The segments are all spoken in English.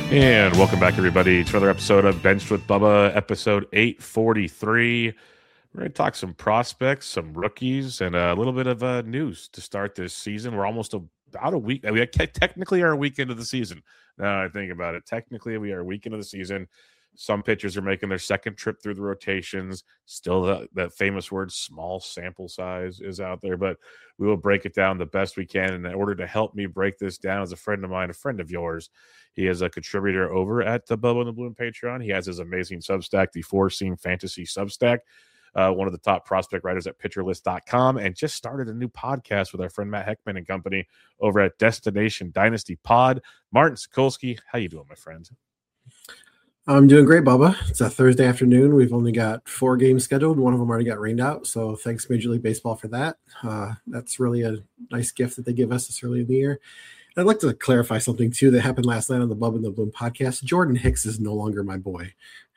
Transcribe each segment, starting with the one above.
And welcome back, everybody, to another episode of Benched with Bubba, episode 843. We're going to talk some prospects, some rookies, and a little bit of news to start this season. We're almost about a week. We technically are a week into the season. Now I think about it. Technically, we are a week into the season. Some pitchers are making their second trip through the rotations. Still, that famous word, small sample size, is out there. But we will break it down the best we can. And in order to help me break this down, is a friend of mine, a friend of yours. He is a contributor over at the Bubba and the Bloom Patreon. He has his amazing Substack, the Four Seam Fantasy Substack. One of the top prospect writers at pitcherlist.com, and just started a new podcast with our friend Matt Heckman and company over at Destination Dynasty Pod. Martin Sokolsky, how you doing, my friend? I'm doing great, Bubba. It's a Thursday afternoon. We've only got 4 games scheduled. One of them already got rained out, so thanks Major League Baseball for that. That's really a nice gift that they give us this early in the year. And I'd like to clarify something, too, that happened last night on the Bubba and the Bloom podcast. Jordan Hicks is no longer my boy.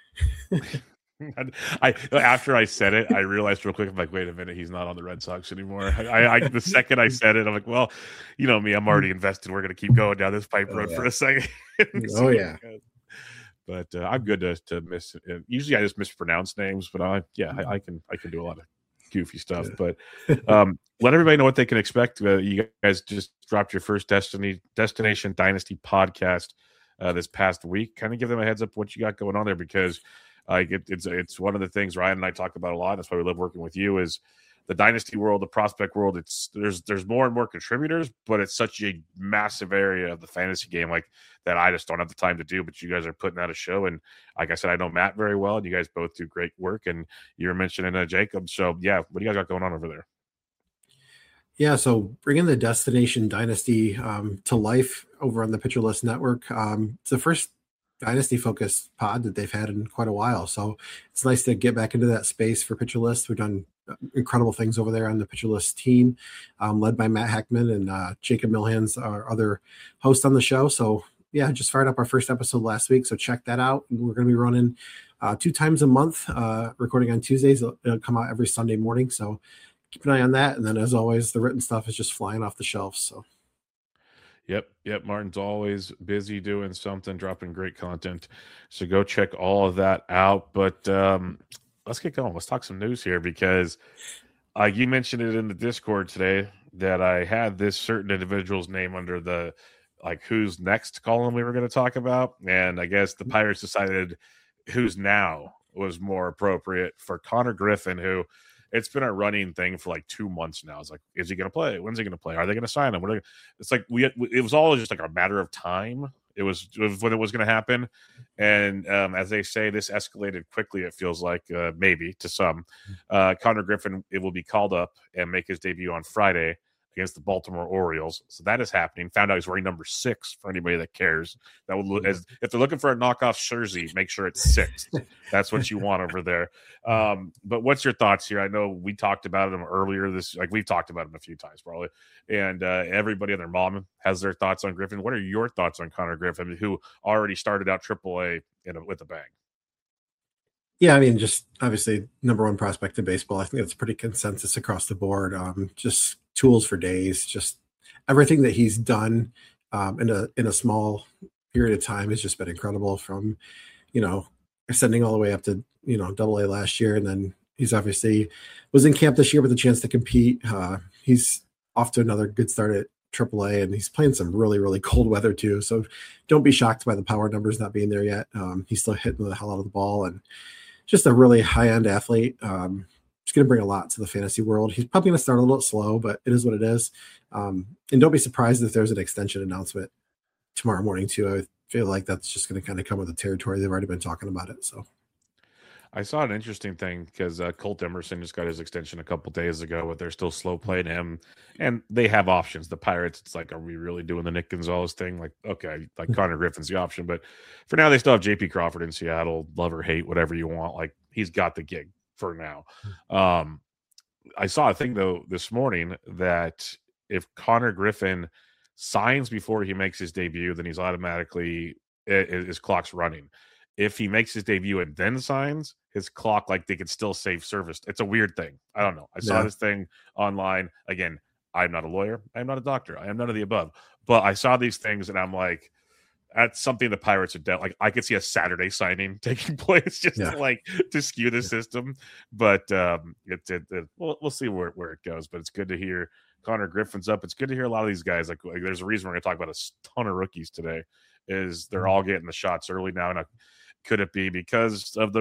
After I said it, I realized real quick, I'm like, wait a minute, he's not on the Red Sox anymore. The second I said it, I'm like, well, you know me, I'm already invested. We're going to keep going down this pipe road for a second. Oh, yeah. But I'm good to miss it. Usually I just mispronounce names, but I can do a lot of goofy stuff. But let everybody know what they can expect. You guys just dropped your first Destination Dynasty podcast this past week. Kind of give them a heads up what you got going on there, because it's one of the things Ryan and I talk about a lot. That's why we love working with you, is the dynasty world, the prospect world. There's more and more contributors, but it's such a massive area of the fantasy game that I just don't have the time to do. But you guys are putting out a show, and like I said, I know Matt very well, and you guys both do great work. And you were mentioning Jacob, so yeah, what do you guys got going on over there? Yeah, so bringing the Destination Dynasty to life over on the Pitcher List Network. It's the first dynasty-focused pod that they've had in quite a while, so it's nice to get back into that space for Pitcher List. We've done incredible things over there on the Pitcher List team, led by Matt Heckman and Jacob Milhans, our other host on the show. So yeah, just fired up our first episode last week, so check that out. We're going to be running 2 times a month, recording on Tuesdays. It'll come out every Sunday morning, so keep an eye on that. And then, as always, the written stuff is just flying off the shelves. So Yep. Martin's always busy doing something, dropping great content. So go check all of that out. But let's get going. Let's talk some news here, because you mentioned it in the Discord today that I had this certain individual's name under the who's next column we were going to talk about. And I guess the Pirates decided who's now was more appropriate for Connor Griffin, who it's been a running thing for 2 months now. It's like, is he going to play? When's he going to play? Are they going to sign him? It's like it was all just a matter of time. It was when it was going to happen. And as they say, this escalated quickly, it feels like, maybe to some. Connor Griffin, it will be called up and make his debut on Friday against the Baltimore Orioles. So that is happening. Found out he's wearing number 6 for anybody that cares. That would, if they're looking for a knockoff jersey, make sure it's 6. That's what you want over there. But what's your thoughts here? I know we talked about him earlier. We've talked about him a few times probably. And everybody and their mom has their thoughts on Griffin. What are your thoughts on Connor Griffin, who already started out AAA with a bang? Yeah, I mean, just obviously number 1 prospect in baseball. I think that's pretty consensus across the board. Just tools for days. Just everything that he's done in a small period of time has just been incredible. From ascending all the way up to AA last year, and then he's obviously was in camp this year with a chance to compete. He's off to another good start at AAA, and he's playing some really, really cold weather too. So don't be shocked by the power numbers not being there yet. He's still hitting the hell out of the ball, and just a really high-end athlete. He's going to bring a lot to the fantasy world. He's probably going to start a little slow, but it is what it is. And don't be surprised if there's an extension announcement tomorrow morning too. I feel like that's just going to kind of come with the territory. They've already been talking about it. So I saw an interesting thing, because Colt Emerson just got his extension a couple days ago, but they're still slow playing him, and they have options. The Pirates, it's like, are we really doing the Nick Gonzalez thing? Okay, Connor Griffin's the option, but for now they still have JP Crawford in Seattle. Love or hate, whatever you want. He's got the gig for now. I saw a thing though this morning that if Connor Griffin signs before he makes his debut, then he's automatically, his clock's running. If he makes his debut and then signs, his clock, they could still save service. It's a weird thing. I don't know. I saw this thing online. Again, I'm not a lawyer. I'm not a doctor. I am none of the above. But I saw these things, and I'm like, that's something the Pirates are like. I could see a Saturday signing taking place just Yeah. to skew the system, but we'll see where it goes. But it's good to hear Connor Griffin's up. It's good to hear a lot of these guys. Like there's a reason we're going to talk about a ton of rookies today. Is they're all getting the shots early now, and could it be because of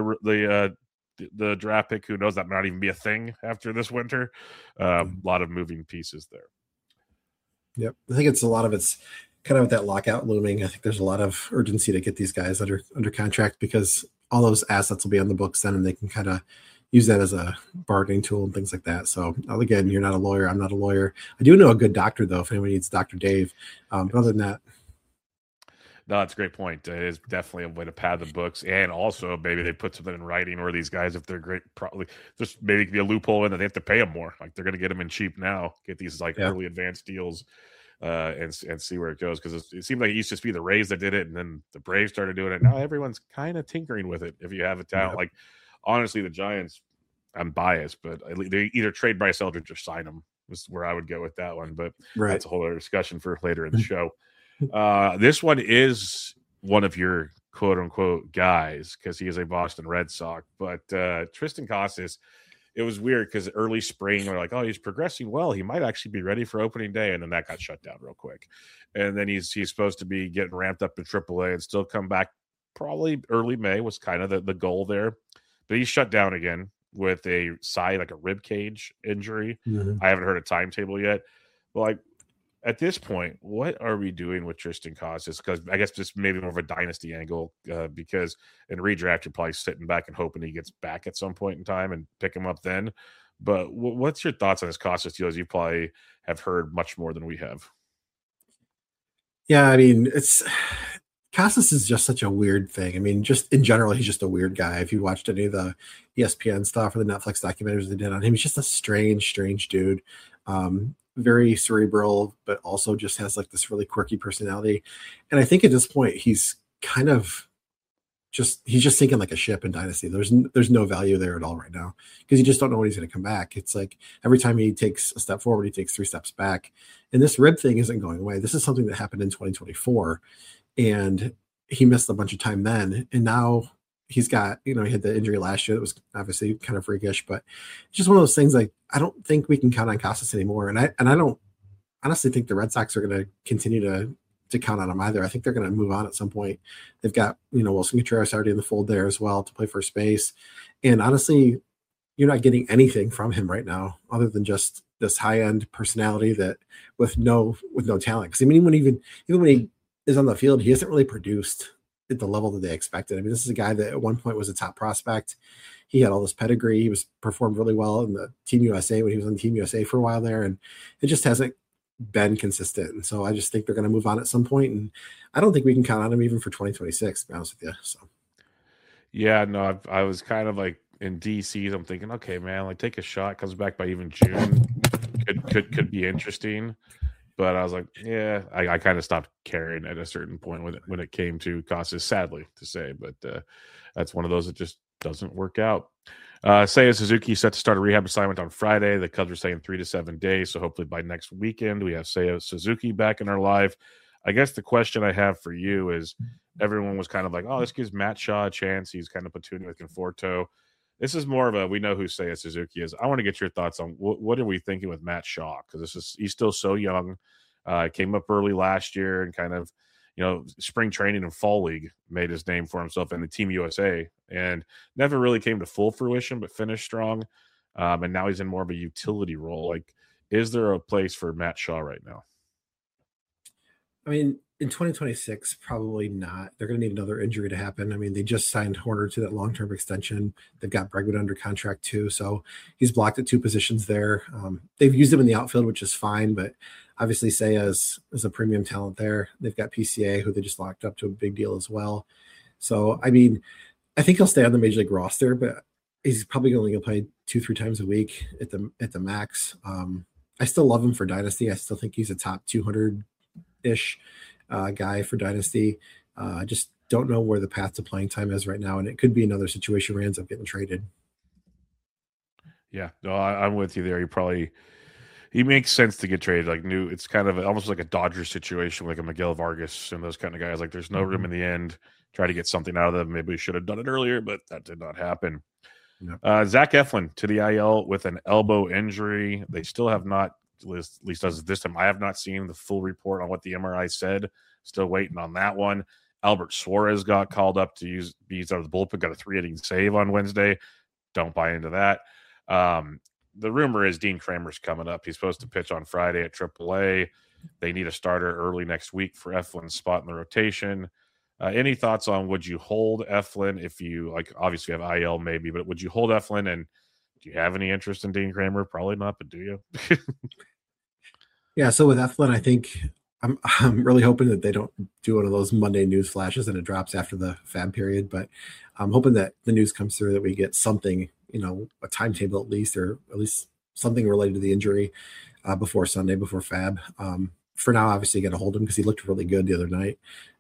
the draft pick? Who knows? That might not even be a thing after this winter. A lot of moving pieces there. Yep, I think it's kind of with that lockout looming. I think there's a lot of urgency to get these guys under contract because all those assets will be on the books then, and they can kind of use that as a bargaining tool and things like that. So again, you're not a lawyer. I'm not a lawyer. I do know a good doctor though, if anyone needs Dr. Dave. But other than that. No, that's a great point. It is definitely a way to pad the books, and also maybe they put something in writing where these guys, if they're great, probably just maybe be a loophole in that they have to pay them more. Like they're going to get them in cheap now, get these early advanced deals, and see where it goes. Because it seemed like it used to just be the Rays that did it, and then the Braves started doing it. Now everyone's kind of tinkering with it. If you have a talent, like honestly, the Giants, I'm biased, but they either trade Bryce Eldridge or sign them. Was where I would go with that one, but that's a whole other discussion for later in the show. This one is one of your quote unquote guys because he is a Boston Red Sox, but Triston Casas, it was weird because early spring we're like, oh, he's progressing well. He might actually be ready for opening day, and then that got shut down real quick. And then he's supposed to be getting ramped up to AAA and still come back probably early May was kind of the goal there, but he's shut down again with a like a rib cage injury. I haven't heard a timetable yet, but at this point, what are we doing with Triston Casas? Because I guess just maybe more of a dynasty angle because in redraft, you're probably sitting back and hoping he gets back at some point in time and pick him up then. But what's your thoughts on this Casas deal as you probably have heard much more than we have? Yeah, I mean, Casas is just such a weird thing. I mean, just in general, he's just a weird guy. If you watched any of the ESPN stuff or the Netflix documentaries they did on him, he's just a strange dude. Very cerebral, but also just has this really quirky personality. And I think at this point, he's kind of he's just sinking like a ship in Dynasty. There's no value there at all right now because you just don't know when he's going to come back. It's like every time he takes a step forward, he takes 3 steps back. And this rib thing isn't going away. This is something that happened in 2024, and he missed a bunch of time then. And now he's got, he had the injury last year that was obviously kind of freakish, but it's just one of those things I don't think we can count on Casas anymore. And I don't honestly think the Red Sox are going to continue to count on him either. I think they're going to move on at some point. They've got, Wilson Contreras already in the fold there as well to play first base. And honestly, you're not getting anything from him right now other than just this high-end personality that with no talent. Because I mean, even when he is on the field, he hasn't really produced at the level that they expected. I mean, this is a guy that at one point was a top prospect. He had all this pedigree. He was performed really well in the Team USA when he was on Team USA for a while there, and it just hasn't been consistent. And so I just think they're going to move on at some point, and I don't think we can count on him even for 2026, to be honest with you. So, yeah, no, I was kind of like in DC. I'm thinking, okay, man, take a shot. Comes back by even June, could be interesting. But I was like, yeah, I kind of stopped caring at a certain point when it came to Casas, sadly to say. But that's one of those that just doesn't work out. Seiya Suzuki set to start a rehab assignment on Friday. The Cubs are saying 3 to 7 days. So hopefully by next weekend, we have Seiya Suzuki back in our live. I guess the question I have for you is everyone was kind of like, oh, this gives Matt Shaw a chance. He's kind of platooning with Conforto. This is more of we know who Seiya Suzuki is. I want to get your thoughts on what are we thinking with Matt Shaw? Because he's still so young. Came up early last year and kind of, spring training and fall league made his name for himself in the Team USA and never really came to full fruition, but finished strong. And now he's in more of a utility role. Is there a place for Matt Shaw right now? I mean, in 2026, probably not. They're going to need another injury to happen. I mean, they just signed Horner to that long-term extension. They've got Bregman under contract too, so he's blocked at 2 positions there. They've used him in the outfield, which is fine, but obviously Seiya is a premium talent there. They've got PCA, who they just locked up to a big deal as well. So, I mean, I think he'll stay on the Major League roster, but he's probably only going to play 2-3 times a week at the max. I still love him for Dynasty. I still think he's a top 200-ish guy for Dynasty. I just don't know where the path to playing time is right now, and it could be another situation where he ends up getting traded. Yeah, no, I'm with you there. You probably He makes sense to get traded. Like new, it's kind of almost like a Dodgers situation, like a Miguel Vargas and those kind of guys. Like there's no room in the end. Try to get something out of them. Maybe we should have done it earlier, but that did not happen. Yeah. Zach Eflin to the IL with an elbow injury. They still have not, at least as of this time, I have not seen the full report on what the MRI said. Still waiting on that one. Albert Suarez got called up to be used out of the bullpen. Got a 3-inning save on Wednesday. Don't buy into that. The rumor is Dean Kramer's coming up. He's supposed to pitch on Friday at AAA. They need a starter early next week for Eflin's spot in the rotation. Any thoughts on would you hold Eflin if you like? Obviously, you have IL maybe, but would you hold Eflin? And do you have any interest in Dean Kramer? Probably not, but do you? Yeah. So with Eflin, I think I'm really hoping that they don't do one of those Monday news flashes and it drops after the fab period. But I'm hoping that the news comes through that we get something, a timetable at least, or at least something related to the injury before Sunday, before fab. For now, obviously, you got to hold him because he looked really good the other night.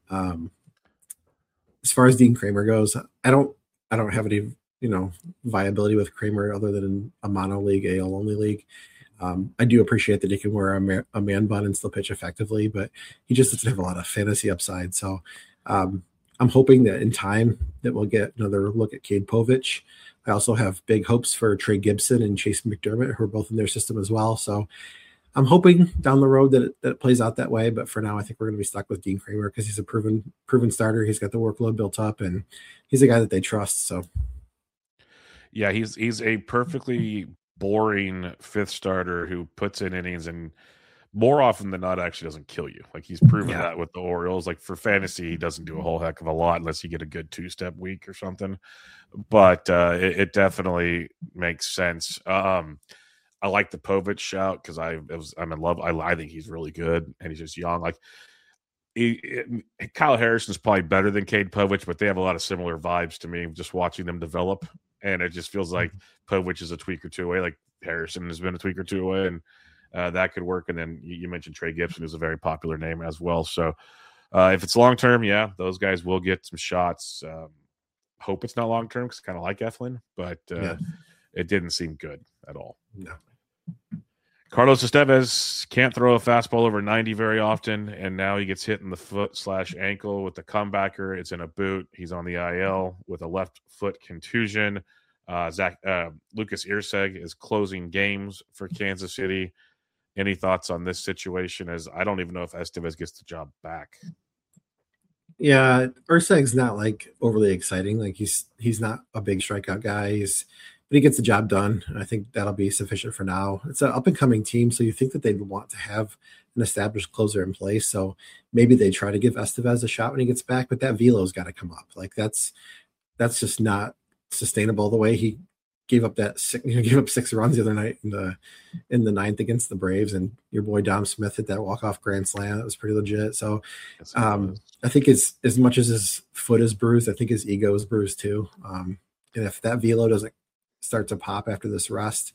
As far as Dean Kramer goes, I don't have any, viability with Kramer other than in a mono league, AL only league. I do appreciate that he can wear a man bun and still pitch effectively, but he just doesn't have a lot of fantasy upside. So I'm hoping that in time that we'll get another look at Cade Povich. I also have big hopes for Trey Gibson and Chase McDermott, who are both in their system as well. So I'm hoping down the road that it plays out that way. But for now, I think we're going to be stuck with Dean Kramer because he's a proven starter. He's got the workload built up, and he's a guy that they trust. So, yeah, he's a perfectly boring fifth starter who puts in innings and more often than not actually doesn't kill you. Like he's proven that with the Orioles. Like for fantasy, he doesn't do a whole heck of a lot unless you get a good 2-step week or something. But it definitely makes sense. I like the Povich shout because I'm in love. I think he's really good and he's just young. Like Kyle Harrison's probably better than Cade Povich, but they have a lot of similar vibes to me. Just watching them develop, and it just feels like Povich is a tweak or two away. Like Harrison has been a tweak or two away, and that could work. And then you mentioned Trey Gibson, who's a very popular name as well. So if it's long term, yeah, those guys will get some shots. Hope it's not long term because I kind of like Eflin, but it didn't seem good at all. No. Carlos Estevez can't throw a fastball over 90 very often, and now he gets hit in the foot/ankle with the comebacker. It's in a boot. He's on the IL with a left foot contusion. Lucas Irseg is closing games for Kansas City. Any thoughts on this situation? As I don't even know if Estevez gets the job back. Yeah, Irseg's not like overly exciting. Like he's not a big strikeout guy. But he gets the job done. I think that'll be sufficient for now. It's an up-and-coming team, so you think that they'd want to have an established closer in place. So maybe they try to give Estevez a shot when he gets back, but that velo's got to come up. Like that's just not sustainable. The way he gave up gave up 6 runs the other night in the ninth against the Braves, and your boy Dom Smith hit that walk-off grand slam. That was pretty legit. So I think as much as his foot is bruised, I think his ego is bruised too. And if that velo doesn't start to pop after this rest,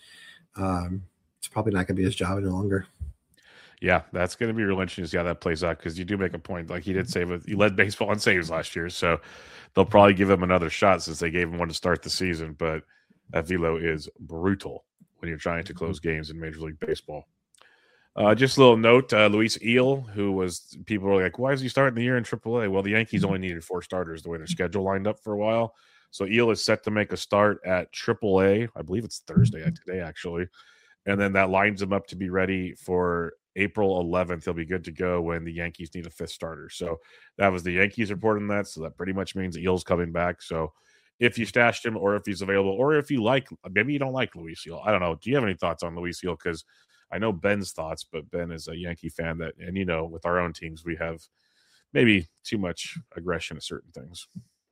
it's probably not going to be his job any longer. Yeah, that's going to be real interesting to see how that plays out because you do make a point. Like he did he led baseball in saves last year, so they'll probably give him another shot since they gave him one to start the season. But that velo is brutal when you're trying to close games in Major League Baseball. Just a little note, Luis Eel, people were like, why is he starting the year in AAA? Well, the Yankees only needed 4 starters the way their schedule lined up for a while. So Eel is set to make a start at AAA. I believe it's Thursday today, actually. And then that lines him up to be ready for April 11th. He'll be good to go when the Yankees need a 5th starter. So that was the Yankees reporting that. So that pretty much means Eel's coming back. So if you stashed him or if he's available or if you maybe you don't like Luis Eel. I don't know. Do you have any thoughts on Luis Eel? Because I know Ben's thoughts, but Ben is a Yankee fan and with our own teams, we have maybe too much aggression at certain things.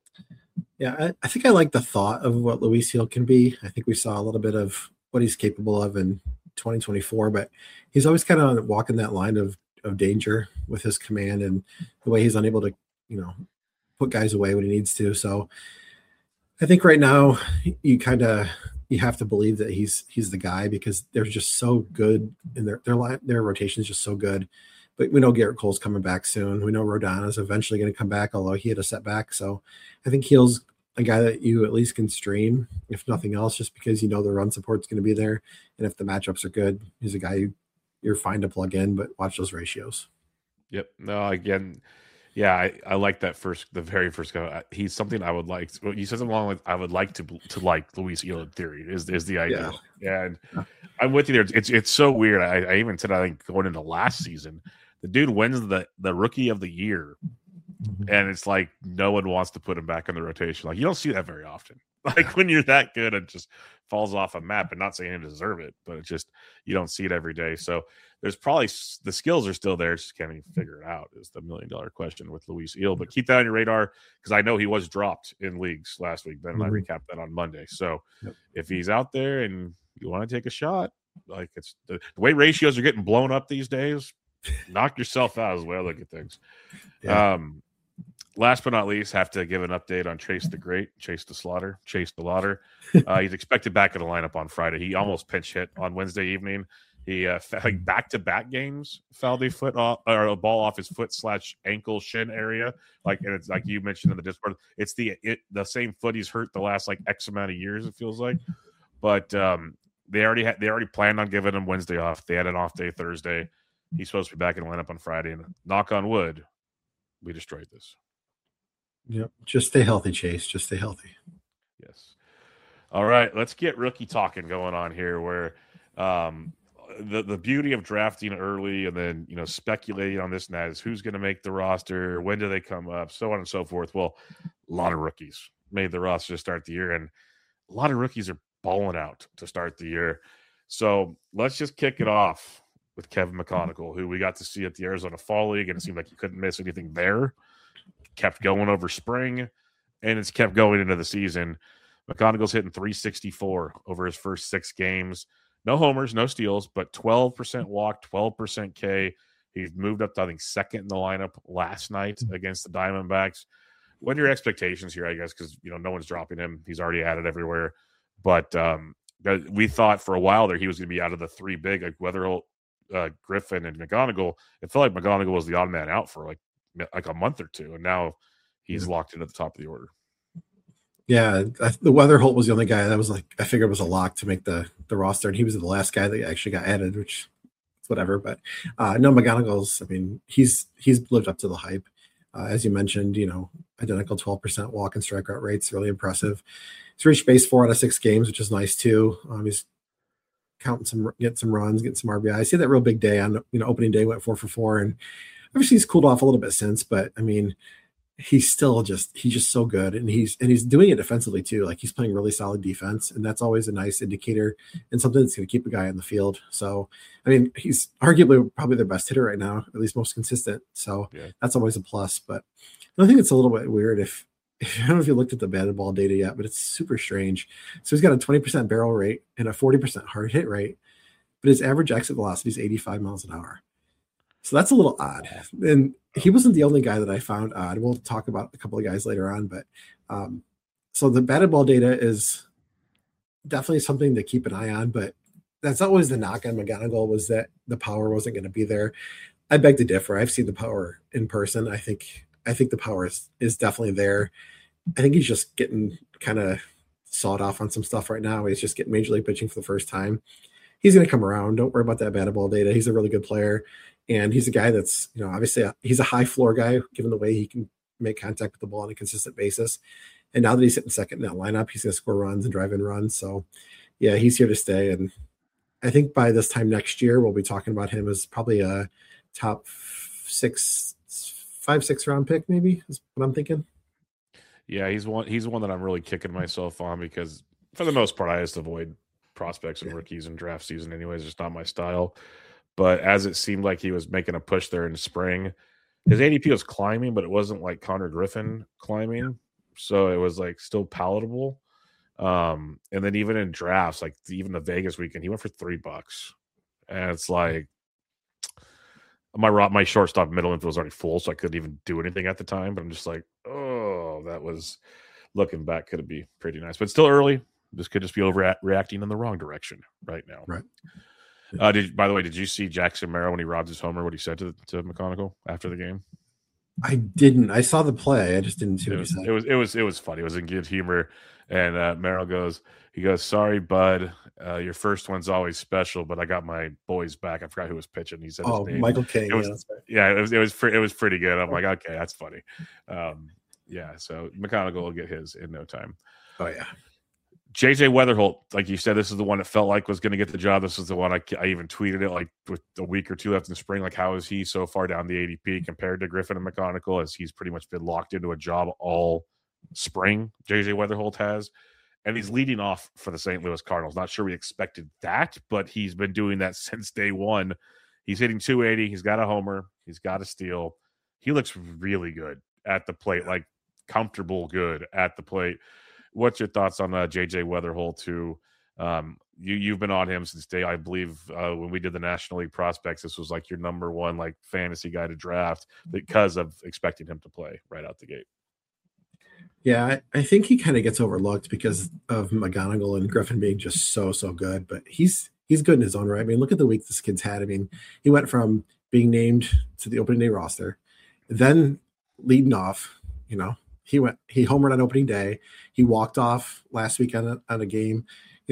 Yeah, I think I like the thought of what Luis Eel can be. I think we saw a little bit of what he's capable of in 2024, but he's always kind of walking that line of danger with his command and the way he's unable to, put guys away when he needs to. So I think right now you have to believe that he's the guy because they're just so good and their rotation is just so good. But we know Garrett Cole's coming back soon. We know Rodon is eventually going to come back, although he had a setback. So I think Heel's a guy that you at least can stream, if nothing else, just because the run support's going to be there. And if the matchups are good, he's a guy you're fine to plug in, but watch those ratios. Yep. No, again, yeah, I like that the very first guy. He's something I would like. You said something along like I would like to like Luis Eel in theory is the idea, and I'm with you there. It's so weird. I even said I think going into last season, the dude wins the rookie of the year, and it's like no one wants to put him back in the rotation. Like you don't see that very often. Like when you're that good, it just falls off a map. And not saying you deserve it, but it just you don't see it every day. So there's probably the skills are still there. Just can't even figure it out. Is the $1 million question with Luis Eel. But keep that on your radar because I know he was dropped in leagues last week. Ben and I recapped that on Monday. So if he's out there and you want to take a shot, like it's the way ratios are getting blown up these days, knock yourself out is the way I look at things. Yeah. Last but not least, have to give an update on Chase the Lauder. He's expected back in the lineup on Friday. He almost pinch hit on Wednesday evening. He like back-to-back games fouled a foot off or a ball off his foot / ankle shin area. Like, and it's like you mentioned in the Discord, it's the same foot he's hurt the last like X amount of years. It feels like, but they already planned on giving him Wednesday off. They had an off day Thursday. He's supposed to be back in the lineup on Friday. And knock on wood, we destroyed this. Yep. Just stay healthy, Chase. Just stay healthy. Yes. All right. Let's get rookie talking going on here where the beauty of drafting early and then, speculating on this and that is who's going to make the roster, when do they come up, so on and so forth. Well, a lot of rookies made the roster to start the year, and a lot of rookies are balling out to start the year. So let's just kick it off with Kevin McConaughey, who we got to see at the Arizona Fall League, and it seemed like he couldn't miss anything there. Kept going over spring, and it's kept going into the season. McConaughey's hitting 364 over his first 6 games. No homers, no steals, but 12% walk, 12% K. He's moved up to, I think, second in the lineup last night against the Diamondbacks. What are your expectations here, I guess, because, no one's dropping him. He's already at it everywhere. But we thought for a while there he was going to be out of the 3 big, like Weatherholt, Griffin, and McGonigal. It felt like McGonigal was the odd man out for like a month or two, and now he's locked in at the top of the order. Yeah, the Weatherholt was the only guy that was like I figured was a lock to make the roster, and he was the last guy that actually got added, which is whatever. But no, McGonigal's. I mean, he's lived up to the hype, as you mentioned. Identical 12% walk and strikeout rates, really impressive. He's reached base 4 out of 6 games, which is nice too. He's getting some runs, getting some RBIs. He had that real big day on opening day, went 4 for 4, and obviously he's cooled off a little bit since, but I mean, he's just so good, and he's doing it defensively too. Like he's playing really solid defense, and that's always a nice indicator and something that's going to keep a guy on the field. So, I mean, he's arguably probably their best hitter right now, at least most consistent. So that's always a plus. But I think it's a little bit weird if I don't know if you looked at the batted ball data yet, but it's super strange. So he's got a 20% barrel rate and a 40% hard hit rate, but his average exit velocity is 85 miles an hour. So that's a little odd. And he wasn't the only guy that I found odd. We'll talk about a couple of guys later on, but so the batted ball data is definitely something to keep an eye on, but that's always the knock on McGonigal was that the power wasn't going to be there. I beg to differ. I've seen the power in person. I think the power is definitely there. I think he's just getting kind of sawed off on some stuff right now. He's just getting major league pitching for the first time. He's going to come around. Don't worry about that batted ball data. He's a really good player. And he's a guy that's, obviously he's a high floor guy, given the way he can make contact with the ball on a consistent basis. And now that he's hitting second in that lineup, he's going to score runs and drive in runs. So, yeah, he's here to stay. And I think by this time next year, we'll be talking about him as probably a top 5-6 round pick, maybe is what I'm thinking. Yeah, he's one that I'm really kicking myself on because for the most part, I just avoid prospects and rookies in draft season anyways. It's just not my style. But as it seemed like he was making a push there in spring, his ADP was climbing, but it wasn't like Connor Griffin climbing. So it was like still palatable. And then even in drafts, like even the Vegas weekend, he went for $3. And it's like my shortstop middle infield was already full, so I couldn't even do anything at the time. But I'm just like, oh, that was looking back, could it be pretty nice. But still early. This could just be overreacting in the wrong direction right now. Right. By the way, did you see Jackson Merrill when he robbed his homer? What he said to McConaughey after the game? I didn't. I saw the play. I just didn't see what he said. It was funny. It was in good humor. And Merrill goes, sorry, bud. Your first one's always special, but I got my boys back. I forgot who was pitching. He said his name. Michael King. It was, that's right. Yeah, it was pretty good. I'm like, okay, that's funny. Yeah, so McGonigal will get his in no time. Oh yeah. JJ Weatherholt, like you said, this is the one that felt like was going to get the job. This is the one I even tweeted it like with a week or two left in the spring. Like, how is he so far down the ADP compared to Griffin and McGonigal, as he's pretty much been locked into a job all spring? JJ Weatherholt has, and he's leading off for the St. Louis Cardinals. Not sure we expected that, but he's been doing that since day one. He's hitting 280. He's got a homer. He's got a steal. He looks really good at the plate, like comfortable good at the plate. What's your thoughts on JJ Weatherholt? Who you've been on him since day, I believe, when we did the National League prospects. This was like your number one like fantasy guy to draft because of expecting him to play right out the gate. Yeah, I think he kind of gets overlooked because of McGonigal and Griffin being just so good. But he's good in his own right. I mean, look at the week this kid's had. I mean, he went from being named to the opening day roster, then leading off, he homered on opening day. He walked off last week on a game.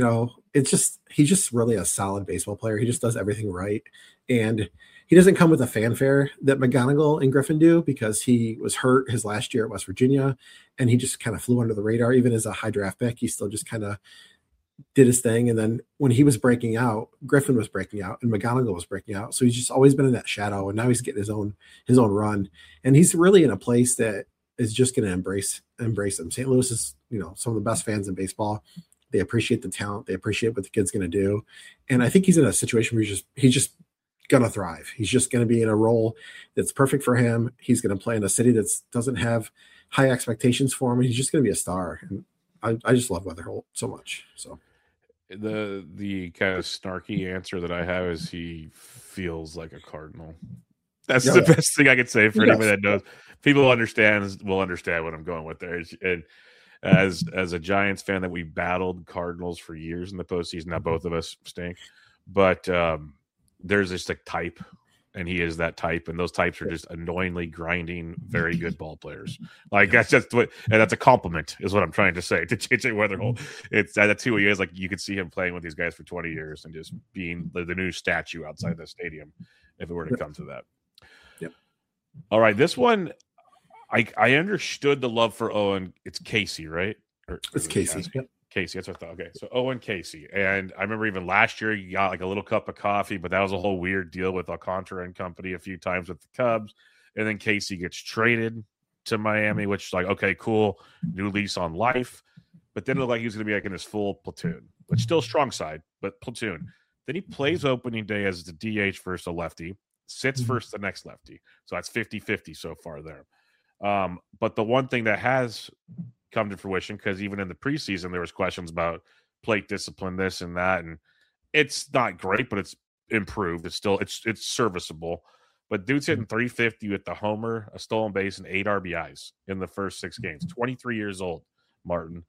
He's just really a solid baseball player. He just does everything right. And he doesn't come with a fanfare that McGonigal and Griffin do because he was hurt his last year at West Virginia, and he just kind of flew under the radar. Even as a high draft pick, he still just kind of did his thing. And then when he was breaking out, Griffin was breaking out and McGonigal was breaking out. So he's just always been in that shadow, and now he's getting his own run. And he's really in a place that is just going to embrace him. St. Louis is, some of the best fans in baseball. They appreciate the talent. They appreciate what the kid's going to do. And I think he's in a situation where he's just going to thrive. He's just going to be in a role that's perfect for him. He's going to play in a city that doesn't have high expectations for him. And he's just going to be a star. And I just love Weatherholt so much. So the kind of snarky answer that I have is he feels like a Cardinal. That's the best thing I could say for anybody that knows. People will understand what I'm going with there. And as a Giants fan that we battled Cardinals for years in the postseason, now both of us stink, but there's just a type, and he is that type, and those types are just annoyingly grinding, very good ball players. Like that's just and that's a compliment, is what I'm trying to say to JJ Weatherholt. That's who he is. Like you could see him playing with these guys for 20 years and just being the new statue outside the stadium if it were to come to that. Yep. All right, this one, I understood the love for Owen. It's Casey, right? It's Casey. Yep. Casey, that's what I thought. Okay, so Owen Casey. And I remember even last year you got like a little cup of coffee, but that was a whole weird deal with Alcantara and company a few times with the Cubs. And then Casey gets traded to Miami, which is like, okay, cool, new lease on life. But then it looked like he was going to be like in his full platoon, but still strong side, but platoon. Then he plays opening day as the DH versus a lefty, sits versus the next lefty. So that's 50-50 so far there. But the one thing that has come to fruition, because even in the preseason there was questions about plate discipline, this and that, and it's not great, but it's improved. It's still it's serviceable. But dude's hitting 350 with the homer, a stolen base, and 8 RBIs in the first 6 games. 23 years old, Martin.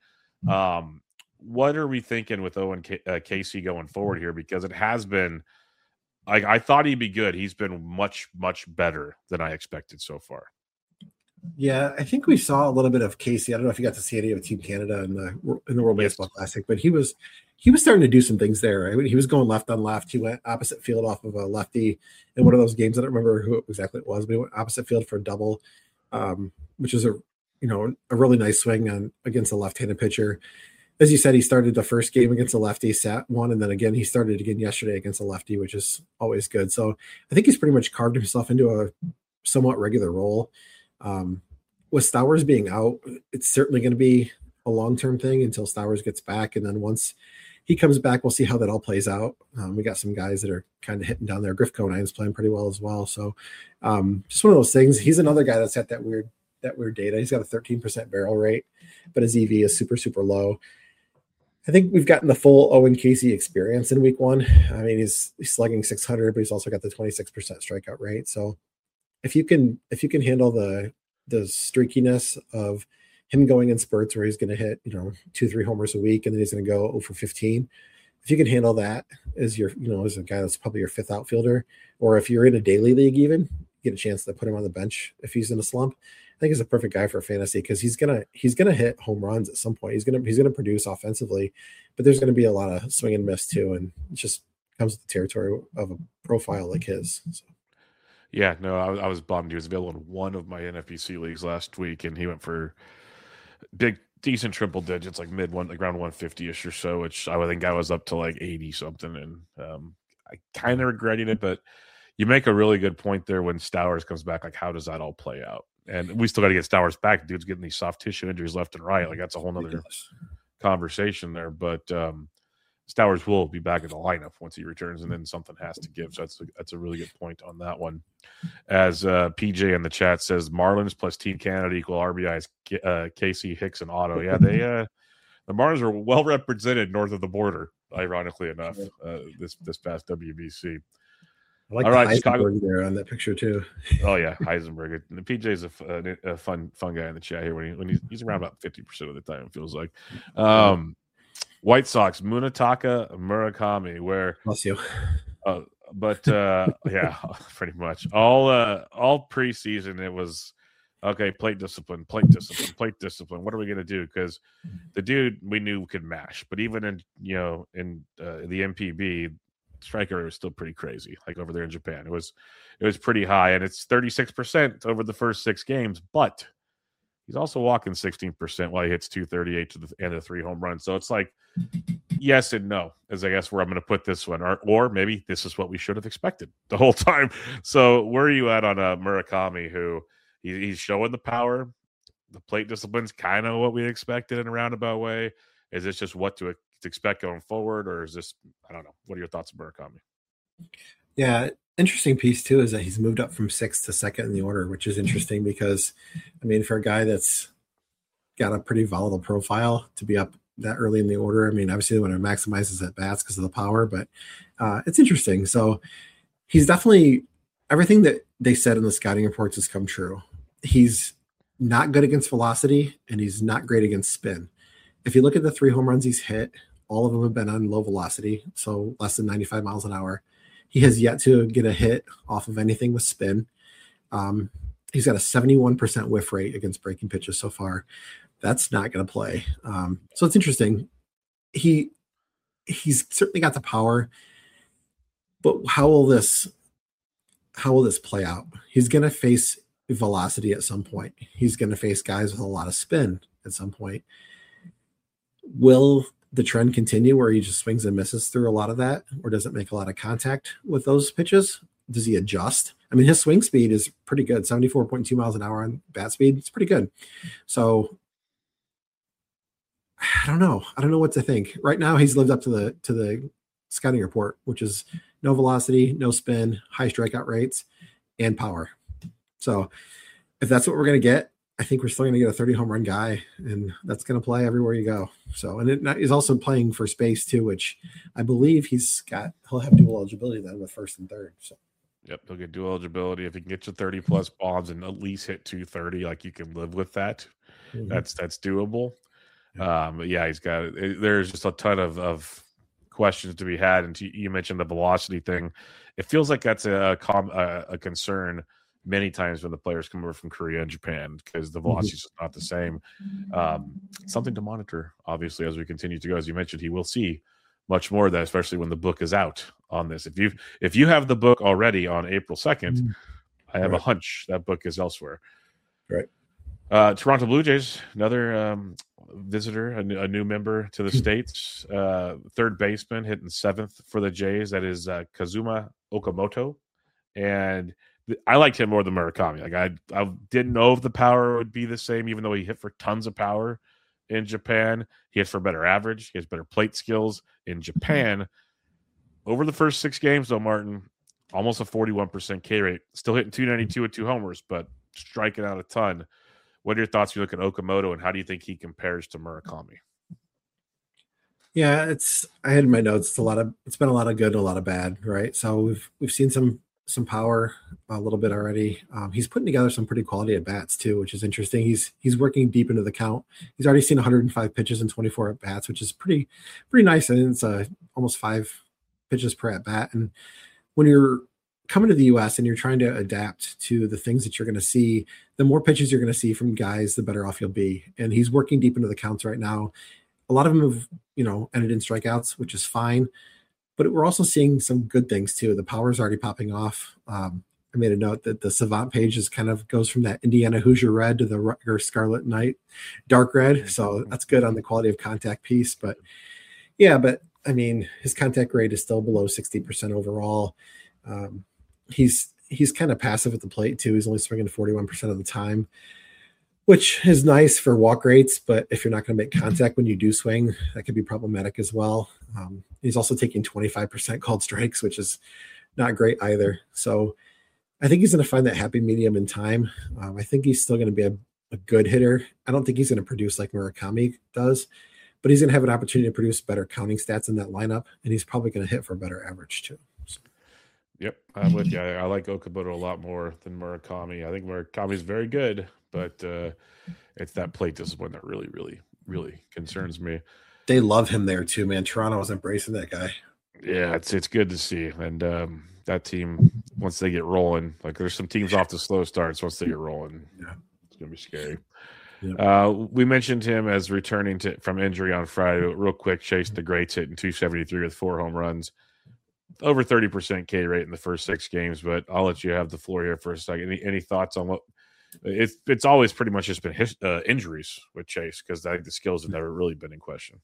What are we thinking with Owen Casey going forward here? Because it has been, I thought he'd be good. He's been much, much better than I expected so far. Yeah, I think we saw a little bit of Casey. I don't know if you got to see any of Team Canada in the World Baseball Classic, but he was starting to do some things there. Right? He was going left on left. He went opposite field off of a lefty in one of those games. I don't remember who exactly it was, but he went opposite field for a double, which is a really nice swing against a left-handed pitcher. As you said, he started the first game against a lefty, sat one, and then again he started again yesterday against a lefty, which is always good. So I think he's pretty much carved himself into a somewhat regular role. With Stowers being out, it's certainly going to be a long-term thing until Stowers gets back. And then once he comes back, we'll see how that all plays out. We got some guys that are kind of hitting down there. Griff Conine's playing pretty well as well. So just one of those things. He's another guy that's at that weird data. He's got a 13% barrel rate, but his EV is super, super low. I think we've gotten the full Owen Casey experience in week 1. I mean, he's slugging 600, but he's also got the 26% strikeout rate. So if you can handle the streakiness of him going in spurts where he's going to hit 2-3 homers a week and then he's going to go 0 for 15, if you can handle that as your as a guy that's probably your 5th outfielder, or if you're in a daily league even, get a chance to put him on the bench if he's in a slump, think he's a perfect guy for fantasy because he's gonna hit home runs at some point. He's gonna produce offensively, but there's gonna be a lot of swing and miss too, and it just comes with the territory of a profile like his. So. Yeah, no, I was bummed. He was available in one of my NFBC leagues last week, and he went for decent triple digits, like like around 150-ish or so, which I would think I was up to like 80 something, and I kind of regretting it, but you make a really good point there when Stowers comes back. Like, how does that all play out? And we still got to get Stowers back. Dude's getting these soft tissue injuries left and right. Like, that's a whole nother conversation there. But Stowers will be back in the lineup once he returns, and then something has to give. So that's a really good point on that one. As PJ in the chat says, Marlins plus Team Canada equal RBIs, Casey, Hicks, and Otto. Yeah, the Marlins are well represented north of the border, ironically enough, this past WBC. I like Heisenberg Chicago there on that picture too. Oh yeah, Heisenberg. The PJ's a fun guy in the chat here when he's around about 50% of the time. It feels like. White Sox, Munetaka Murakami, where bless you. But yeah, pretty much all preseason it was okay. Plate discipline. What are we gonna do? Because the dude we knew could mash, but even in the MPB, striker rate was still pretty crazy. Like over there in Japan, it was pretty high, and it's 36% over the first 6 games, but he's also walking 16% while he hits 238 to the end of 3 home runs. So it's like yes and no, is I guess where I'm going to put this one. Or maybe this is what we should have expected the whole time. So where are you at on Murakami, who he's showing the power? The plate discipline's kind of what we expected in a roundabout way. Is this just what to expect going forward, or is this, I don't know. What are your thoughts on Murakami? Yeah, interesting piece too is that he's moved up from 6th to 2nd in the order, which is interesting because, I mean, for a guy that's got a pretty volatile profile to be up that early in the order, I mean, obviously they want to maximize his at bats because of the power, but it's interesting. So he's definitely, everything that they said in the scouting reports has come true. He's not good against velocity, and he's not great against spin. If you look at the 3 home runs he's hit, all of them have been on low velocity, so less than 95 miles an hour. He has yet to get a hit off of anything with spin. He's got a 71% whiff rate against breaking pitches so far. That's not going to play. So it's interesting. He's certainly got the power, but how will this play out? He's going to face velocity at some point. He's going to face guys with a lot of spin at some point. Will the trend continue where he just swings and misses through a lot of that, or does it make a lot of contact with those pitches? Does he adjust? I mean, his swing speed is pretty good, 74.2 miles an hour on bat speed. It's pretty good. So I don't know what to think. Right now, he's lived up to the scouting report, which is no velocity, no spin, high strikeout rates, and power. So if that's what we're going to get, I think we're still going to get a 30 home run guy, and that's going to play everywhere you go. So, and he's also playing for space too, which I believe he'll have dual eligibility then with 1st and 3rd. So. Yep, he'll get dual eligibility if he can get you 30 plus bombs and at least hit 230. Like, you can live with that. Mm-hmm. That's doable. But yeah, there's just a ton of questions to be had. And you mentioned the velocity thing. It feels like that's a concern many times when the players come over from Korea and Japan, because the velocity is just not the same. Something to monitor, obviously, as we continue to go. As you mentioned, he will see much more of that, especially when the book is out on this. If you have the book already on April 2nd, I have a hunch that book is elsewhere. Right. Toronto Blue Jays, another visitor, a new member to the States, 3rd baseman, hitting 7th for the Jays. That is Kazuma Okamoto. And I liked him more than Murakami. Like, I didn't know if the power would be the same, even though he hit for tons of power in Japan. He hits for better average. He has better plate skills in Japan. Over the first 6 games, though, Martin, almost a 41% K rate. Still hitting 292 with 2 homers, but striking out a ton. What are your thoughts? You look at Okamoto, and how do you think he compares to Murakami? Yeah, I had in my notes. It's been a lot of good and a lot of bad, right? So we've seen some power a little bit already. He's putting together some pretty quality at bats too, which is interesting. He's working deep into the count. He's already seen 105 pitches and 24 at bats, which is pretty nice. And it's almost 5 pitches per at bat. And when you're coming to the US and you're trying to adapt to the things that you're going to see, the more pitches you're going to see from guys, the better off you'll be. And he's working deep into the counts right now. A lot of them have, ended in strikeouts, which is fine. But we're also seeing some good things too. The power's already popping off. I made a note that the Savant page goes from that Indiana Hoosier red to the Rutgers Scarlet Knight dark red. So that's good on the quality of contact piece. But his contact rate is still below 60% overall. He's kind of passive at the plate too. He's only swinging 41% of the time, which is nice for walk rates. But if you're not going to make contact when you do swing, that could be problematic as well. He's also taking 25% called strikes, which is not great either. So I think he's going to find that happy medium in time. I think he's still going to be a good hitter. I don't think he's going to produce like Murakami does, but he's going to have an opportunity to produce better counting stats in that lineup, and he's probably going to hit for a better average too. So. Yep, I'm with you. I like Okamoto a lot more than Murakami. I think Murakami is very good, but it's that plate discipline that really, really, really concerns me. They love him there too, man. Toronto is embracing that guy. Yeah, it's good to see. And that team, once they get rolling, like there's some teams off to slow starts. Once they get rolling, it's going to be scary. Yeah. We mentioned him as returning from injury on Friday. Real quick, Chase DeGreat's hitting 273 with 4 home runs. Over 30% K rate in the first 6 games, but I'll let you have the floor here for a second. Any thoughts on what it's always pretty much just been injuries with Chase, because I think the skills have never really been in question.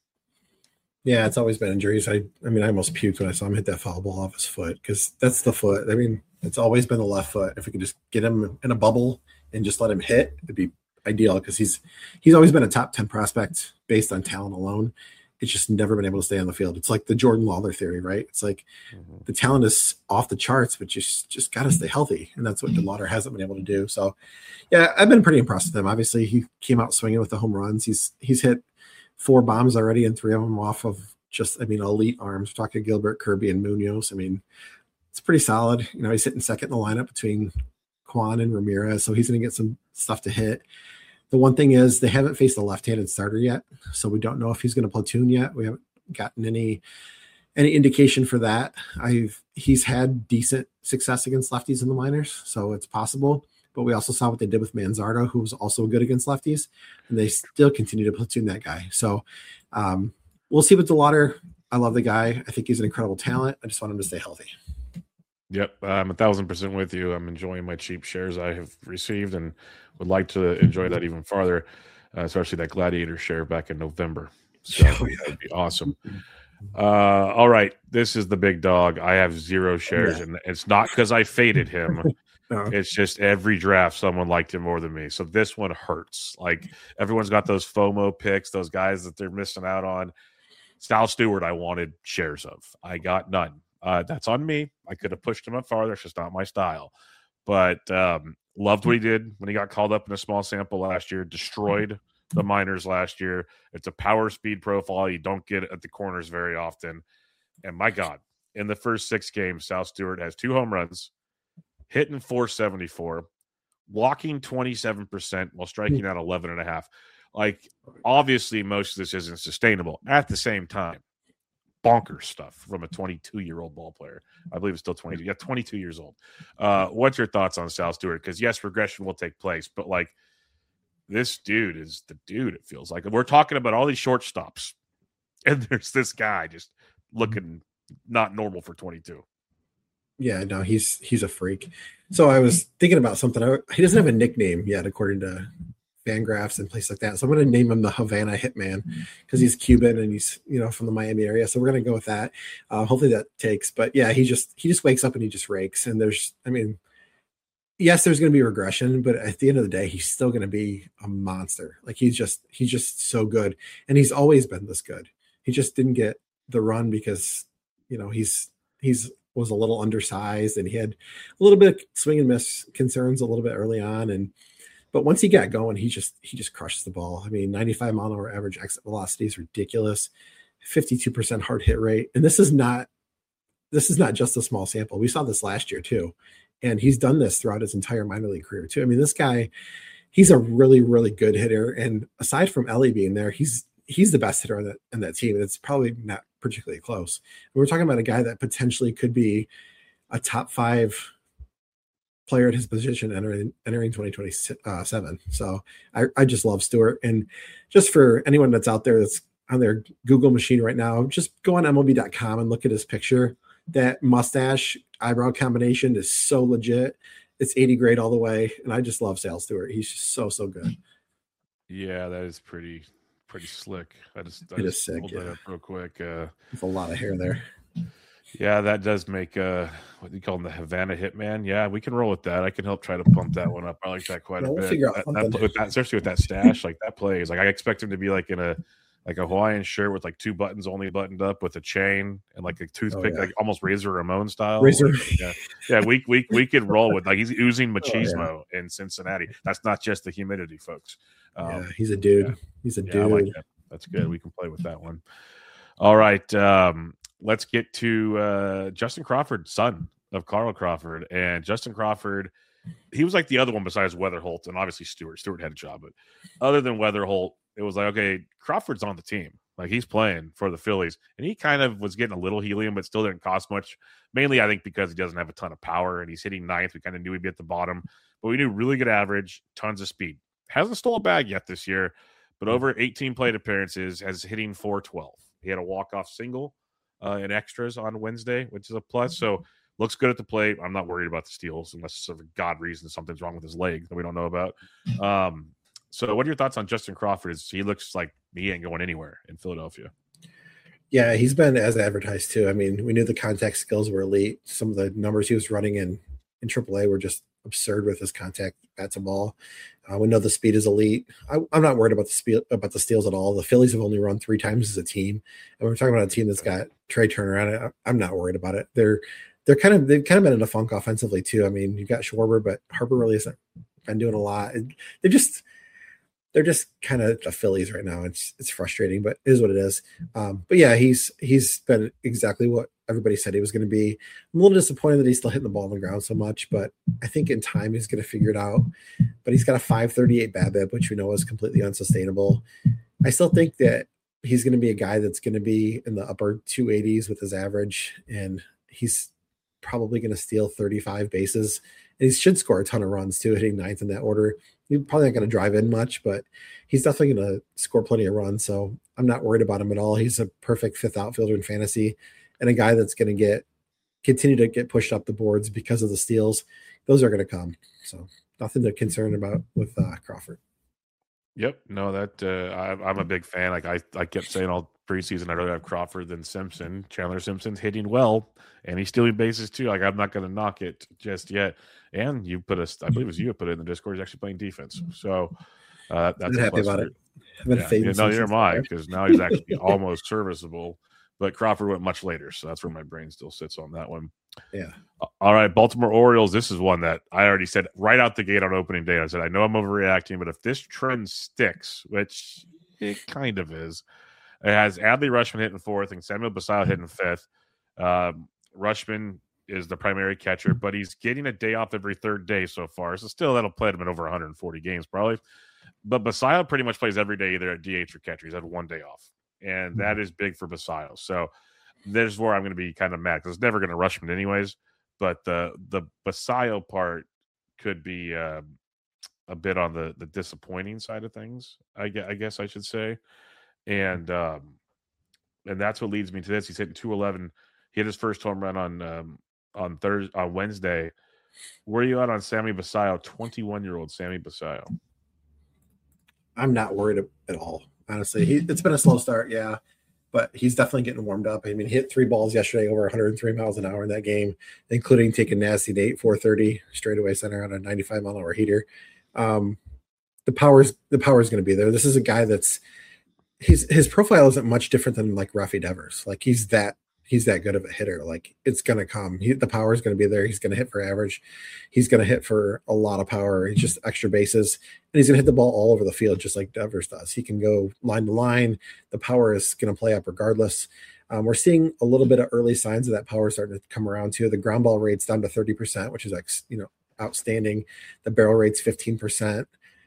Yeah, it's always been injuries. I almost puked when I saw him hit that foul ball off his foot, because that's the foot. I mean, it's always been the left foot. If we could just get him in a bubble and just let him hit, it'd be ideal, because he's always been a top 10 prospect based on talent alone. It's just never been able to stay on the field. It's like the Jordan Lawler theory, right? It's like the talent is off the charts, but you just got to stay healthy. And that's what Lawler hasn't been able to do. So, yeah, I've been pretty impressed with him. Obviously, he came out swinging with the home runs. He's hit 4 bombs already, and 3 of them off of elite arms. We're talking Gilbert, Kirby, and Munoz. I mean, it's pretty solid. He's hitting second in the lineup between Kwan and Ramirez, so he's going to get some stuff to hit. The one thing is they haven't faced a left-handed starter yet, so we don't know if he's going to platoon yet. We haven't gotten any indication for that. He's had decent success against lefties in the minors, so it's possible. But we also saw what they did with Manzardo, who was also good against lefties, and they still continue to platoon that guy. So we'll see with DeLauder. I love the guy. I think he's an incredible talent. I just want him to stay healthy. Yep, I'm 1,000% with you. I'm enjoying my cheap shares I have received and would like to enjoy that even farther, especially that Gladiator share back in November. So that would be awesome. All right, this is the big dog. I have 0 shares, and it's not because I faded him. No. It's just every draft someone liked him more than me. So this one hurts. Like, everyone's got those FOMO picks, those guys that they're missing out on. Sal Stewart, I wanted shares of. I got none. That's on me. I could have pushed him up farther. It's just not my style. But loved what he did when he got called up in a small sample last year. Destroyed the minors last year. It's a power speed profile you don't get at the corners very often. And my God, in the first 6 games, Sal Stewart has 2 home runs, hitting 474, walking 27% while striking out 11.5. Like, obviously, most of this isn't sustainable. At the same time, bonkers stuff from a 22-year-old ball player. I believe it's still 22. Yeah, 22 years old. What's your thoughts on Sal Stewart? Because, yes, regression will take place, but, like, this dude is the dude, it feels like. We're talking about all these shortstops, and there's this guy just looking not normal for 22. Yeah, no, he's a freak. So I was thinking about something. He doesn't have a nickname yet, according to Fangraphs and places like that. So I'm going to name him the Havana Hitman, because he's Cuban and he's from the Miami area. So we're going to go with that. Hopefully that takes. But yeah, he just wakes up and he just rakes. And yes, there's going to be regression, but at the end of the day, he's still going to be a monster. Like, he's just so good, and he's always been this good. He just didn't get the run because he's was a little undersized, and he had a little bit of swing and miss concerns a little bit early on. But once he got going, he just crushes the ball. 95 mile an hour average exit velocity is ridiculous. 52% hard hit rate. And this is not just a small sample. We saw this last year too. And he's done this throughout his entire minor league career too. This guy, he's a really, really good hitter. And aside from Ellie being there, he's the best hitter on that team. And it's probably not particularly close. And we're talking about a guy that potentially could be a top 5 player at his position entering 2027. So I just love Stewart. And just for anyone that's out there that's on their Google machine right now, just go on MLB.com and look at his picture. That mustache eyebrow combination is so legit. It's 80 grade all the way. And I just love Sale Stewart. He's just so good. Yeah, that is pretty slick. I just sick, pulled that up real quick. There's a lot of hair there. Yeah, that does make what do you call him, the Havana Hitman? Yeah, we can roll with that. I can help try to pump that one up. I like that quite a bit. Figure out especially with that stash, like that plays. Like I expect him to be like in a Hawaiian shirt with like 2 buttons only buttoned up with a chain and like a toothpick, like almost Razor Ramon style. Razor. Like, yeah, we could roll with, like, he's oozing machismo in Cincinnati. That's not just the humidity, folks. He's a dude. Yeah. He's a dude. I like that. That's good. We can play with that one. All right. Let's get to Justin Crawford, son of Carl Crawford. And Justin Crawford, he was like the other one besides Weatherholt and obviously Stewart. Stewart had a job, but other than Weatherholt, it was like, okay, Crawford's on the team. Like, he's playing for the Phillies. And he kind of was getting a little helium, but still didn't cost much. Mainly, I think, because he doesn't have a ton of power and he's hitting ninth. We kind of knew he'd be at the bottom. But we knew really good average, tons of speed. Hasn't stole a bag yet this year, but over 18 plate appearances, has hitting .412. He had a walk-off single in extras on Wednesday, which is a plus. So looks good at the plate. I'm not worried about the steals unless for God reason something's wrong with his leg that we don't know about. So what are your thoughts on Justin Crawford? He looks like he ain't going anywhere in Philadelphia. Yeah, he's been as advertised too. I mean, we knew the contact skills were elite. Some of the numbers he was running in AAA were just absurd with his contact bats and ball. We know the speed is elite. I'm not worried about the steals at all. The Phillies have only run 3 times as a team, and we're talking about a team that's got Trey Turner on it. I'm not worried about it. They've kind of been in a funk offensively too. I mean, you've got Schwarber, but Harper really hasn't been doing a lot. They're just kind of the Phillies right now. It's frustrating, but it is what it is. But yeah, he's been exactly what everybody said he was going to be. I'm a little disappointed that he's still hitting the ball on the ground so much, but I think in time he's going to figure it out. But he's got a 538 BABIP, which we know is completely unsustainable. I still think that he's going to be a guy that's going to be in the upper 280s with his average, and he's probably going to steal 35 bases. And he should score a ton of runs too, hitting ninth in that order. He's probably not going to drive in much, but he's definitely going to score plenty of runs. So I'm not worried about him at all. He's a perfect 5th outfielder in fantasy, and a guy that's going to continue to get pushed up the boards because of the steals. Those are going to come. So nothing to concern about with Crawford. Yep. No, that I'm a big fan. Like I kept saying all preseason, I'd rather have Crawford than Simpson. Chandler Simpson's hitting well, and he's stealing bases too. Like, I'm not going to knock it just yet. And you I believe it was you who put it in the Discord. He's actually playing defense. So that's I'm happy about it. Neither am I, because now he's actually almost serviceable. But Crawford went much later, so that's where my brain still sits on that one. Yeah. All right, Baltimore Orioles. This is one that I already said right out the gate on opening day. I said, I know I'm overreacting, but if this trend sticks, which it kind of is, it has Adley Rutschman hitting 4th and Samuel Basallo hitting 5th. Rutschman is the primary catcher, but he's getting a day off every 3rd day so far. So still, that'll play him in over 140 games probably. But Basallo pretty much plays every day, either at DH or catcher. He's had 1 day off, and that is big for Basallo. So there's where I'm going to be kind of mad, because it's never going to Rutschman anyways. But the Basallo part could be a bit on the disappointing side of things, I guess I should say. And that's what leads me to this. He's hitting 211. He hit his first home run on Wednesday. Where are you at on Sammy Basallo, 21-year-old Sammy Basallo? I'm not worried at all, honestly. It's been a slow start, yeah, but he's definitely getting warmed up. I mean, he hit 3 balls yesterday over 103 miles an hour in that game, including taking nasty Nate 430 straightaway center on a 95-mile-an-hour heater. The power's going to be there. This is a guy that's his profile isn't much different than like Rafi Devers. Like, he's that good of a hitter. Like, it's going to come. The power is going to be there. He's going to hit for average. He's going to hit for a lot of power. He's just extra bases, and he's going to hit the ball all over the field, just like Devers does. He can go line to line. The power is going to play up regardless. We're seeing a little bit of early signs of that power starting to come around too. The ground ball rate's down to 30%, which is outstanding. The barrel rate's 15%.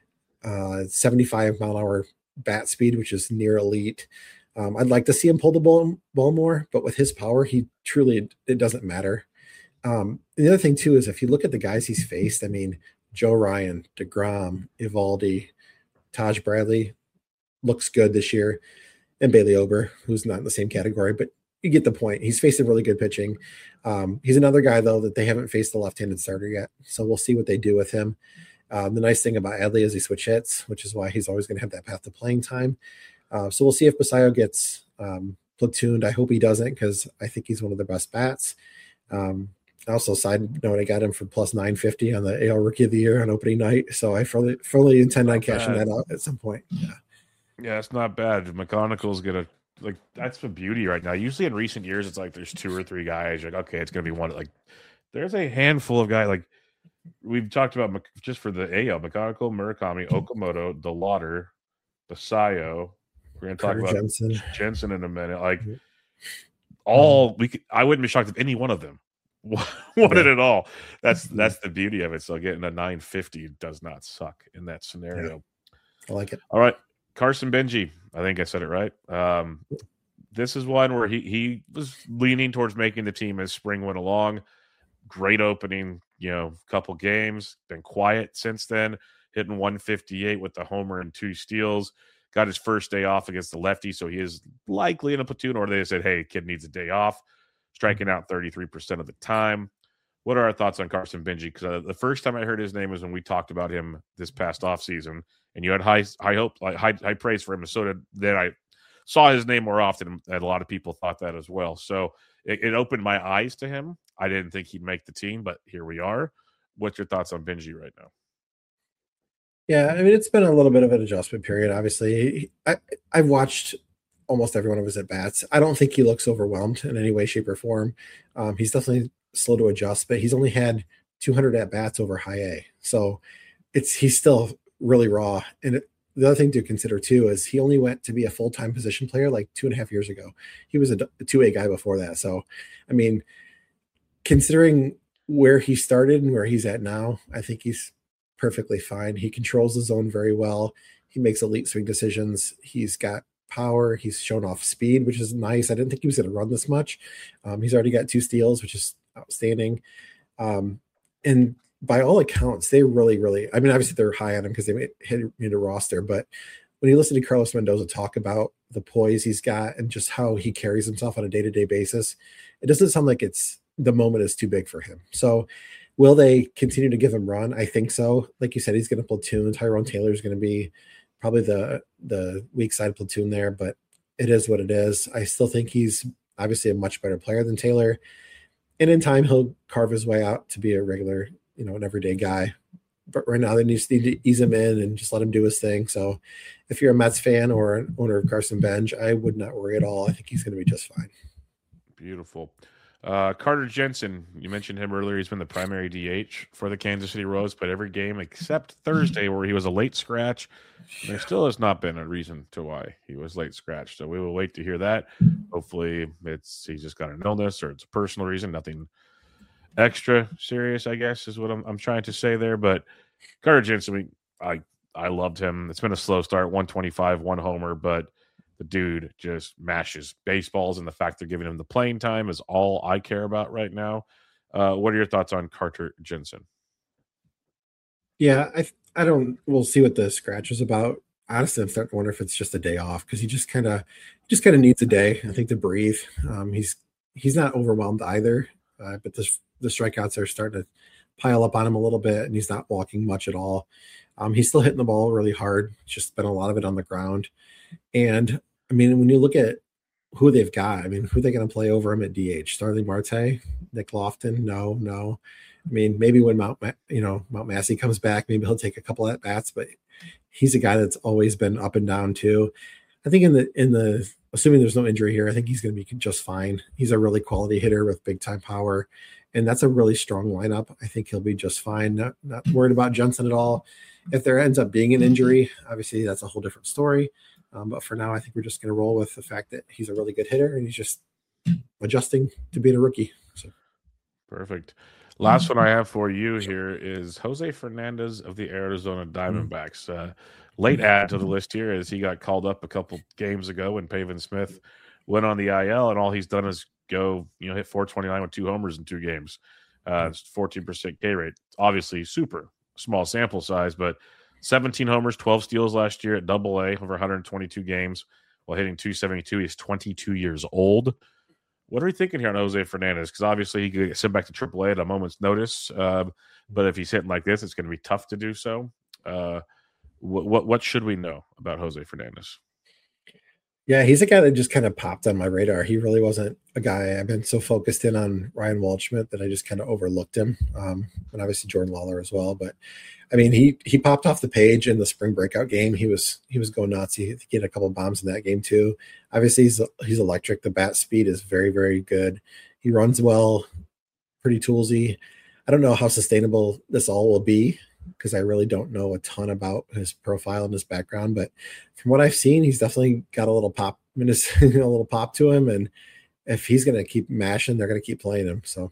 75 mile an hour bat speed, which is near elite. I'd like to see him pull the ball more, but with his power, it doesn't matter. The other thing too is if you look at the guys he's faced, I mean, Joe Ryan, DeGrom, Evaldi, Taj Bradley looks good this year, and Bailey Ober, who's not in the same category, but you get the point. He's facing really good pitching. He's another guy though that they haven't faced the left-handed starter yet, so we'll see what they do with him. The nice thing about Adley is he switch hits, which is why he's always going to have that path to playing time. So we'll see if Basayo gets platooned. I hope he doesn't because I think he's one of the best bats. Also, side note, I got him for plus 950 on the AL Rookie of the Year on opening night. So I fully intend on cashing that out at some point. Yeah, it's not bad. McConaughey's gonna like that's the beauty right now. Usually in recent years, it's like there's 2 or 3 guys. You're like, okay, it's gonna be one. Like there's a handful of guys. Like we've talked about just for the AL, McConaughey, Murakami, Okamoto, DeLauder, Basayo. We're gonna talk about Jensen in a minute. Like all I wouldn't be shocked if any one of them won it at all. That's the beauty of it. So getting a 950 does not suck in that scenario. I like it. All right. Carson Benji, I think I said it right. This is one where he was leaning towards making the team as spring went along. Great opening, couple games. Been quiet since then. Hitting 158 with the homer and 2 steals. Got his first day off against the lefty, so he is likely in a platoon. Or they said, "Hey, kid needs a day off." Striking out 33% of the time. What are our thoughts on Carson Benji? Because the first time I heard his name was when we talked about him this past offseason, and you had high hope, high praise for him. So then I saw his name more often, and a lot of people thought that as well. So it opened my eyes to him. I didn't think he'd make the team, but here we are. What's your thoughts on Benji right now? Yeah, I mean, it's been a little bit of an adjustment period. Obviously, I've watched almost every one of his at bats. I don't think he looks overwhelmed in any way, shape, or form. He's definitely slow to adjust, but he's only had 200 at bats over high A, so he's still really raw. And the other thing to consider too is he only went to be a full-time position player like 2.5 years ago. He was a 2A guy before that. So, I mean, considering where he started and where he's at now, I think he's perfectly fine. He controls the zone very well. He makes elite swing decisions. He's got power. He's shown off speed, which is nice. I didn't think he was going to run this much. He's already got 2 steals, which is outstanding. And by all accounts, they really, I mean, obviously they're high on him because they made a roster, but when you listen to Carlos Mendoza talk about the poise he's got and just how he carries himself on a day-to-day basis, it doesn't sound like the moment is too big for him. So will they continue to give him run? I think so. Like you said, he's going to platoon. Tyrone Taylor is going to be probably the weak side platoon there, but it is what it is. I still think he's obviously a much better player than Taylor. And in time, he'll carve his way out to be a regular, an everyday guy. But right now, they need to ease him in and just let him do his thing. So if you're a Mets fan or an owner of Carson Bench, I would not worry at all. I think he's going to be just fine. Beautiful. Carter Jensen, you mentioned him earlier. He's been the primary DH for the Kansas City Royals, but every game except Thursday where he was a late scratch. There still has not been a reason to why he was late scratch. So we will wait to hear that. Hopefully he's just got an illness or it's a personal reason. Nothing extra serious, I guess, is what I'm trying to say there. But Carter Jensen, I loved him. It's been a slow start, 125, 1 homer, but the dude just mashes baseballs, and the fact they're giving him the playing time is all I care about right now. What are your thoughts on Carter Jensen? Yeah, we'll see what the scratch is about. Honestly, I'm starting to wonder if it's just a day off because he just kind of needs a day, I think, to breathe. He's not overwhelmed either, but the strikeouts are starting to pile up on him a little bit, and he's not walking much at all. He's still hitting the ball really hard. It's just been a lot of it on the ground. And I mean, when you look at who they've got, I mean, who are they going to play over him at DH? Starling Marte, Nick Lofton? No. I mean, maybe when Mount Massey comes back, maybe he'll take a couple at bats, but he's a guy that's always been up and down too. I think in the assuming there's no injury here, I think he's going to be just fine. He's a really quality hitter with big time power, and that's a really strong lineup. I think he'll be just fine. Not worried about Jensen at all. If there ends up being an injury, obviously that's a whole different story. But for now, I think we're just going to roll with the fact that he's a really good hitter and he's just adjusting to being a rookie. So. Perfect. Last one I have for you here is Jose Fernandez of the Arizona Diamondbacks. Late add to the list here as he got called up a couple games ago when Pavin Smith went on the IL, and all he's done is go, hit 429 with 2 homers in 2 games. It's 14% K rate. Obviously, super small sample size, but 17 homers, 12 steals last year at Double-A over 122 games while hitting 272. He's 22 years old. What are we thinking here on Jose Fernandez? Because obviously he could get sent back to AAA at a moment's notice. But if he's hitting like this, it's going to be tough to do so. What should we know about Jose Fernandez? Yeah, he's a guy that just kind of popped on my radar. He really wasn't a guy. I've been so focused in on Ryan Waldschmidt that I just kind of overlooked him, and obviously Jordan Lawler as well. But I mean, he popped off the page in the spring breakout game. He was going nuts. He had a couple of bombs in that game too. Obviously, he's electric. The bat speed is very, very good. He runs well, pretty toolsy. I don't know how sustainable this all will be, because I really don't know a ton about his profile and his background, but from what I've seen, he's definitely got a little pop in his, a little pop to him. And if he's going to keep mashing, they're going to keep playing him. So,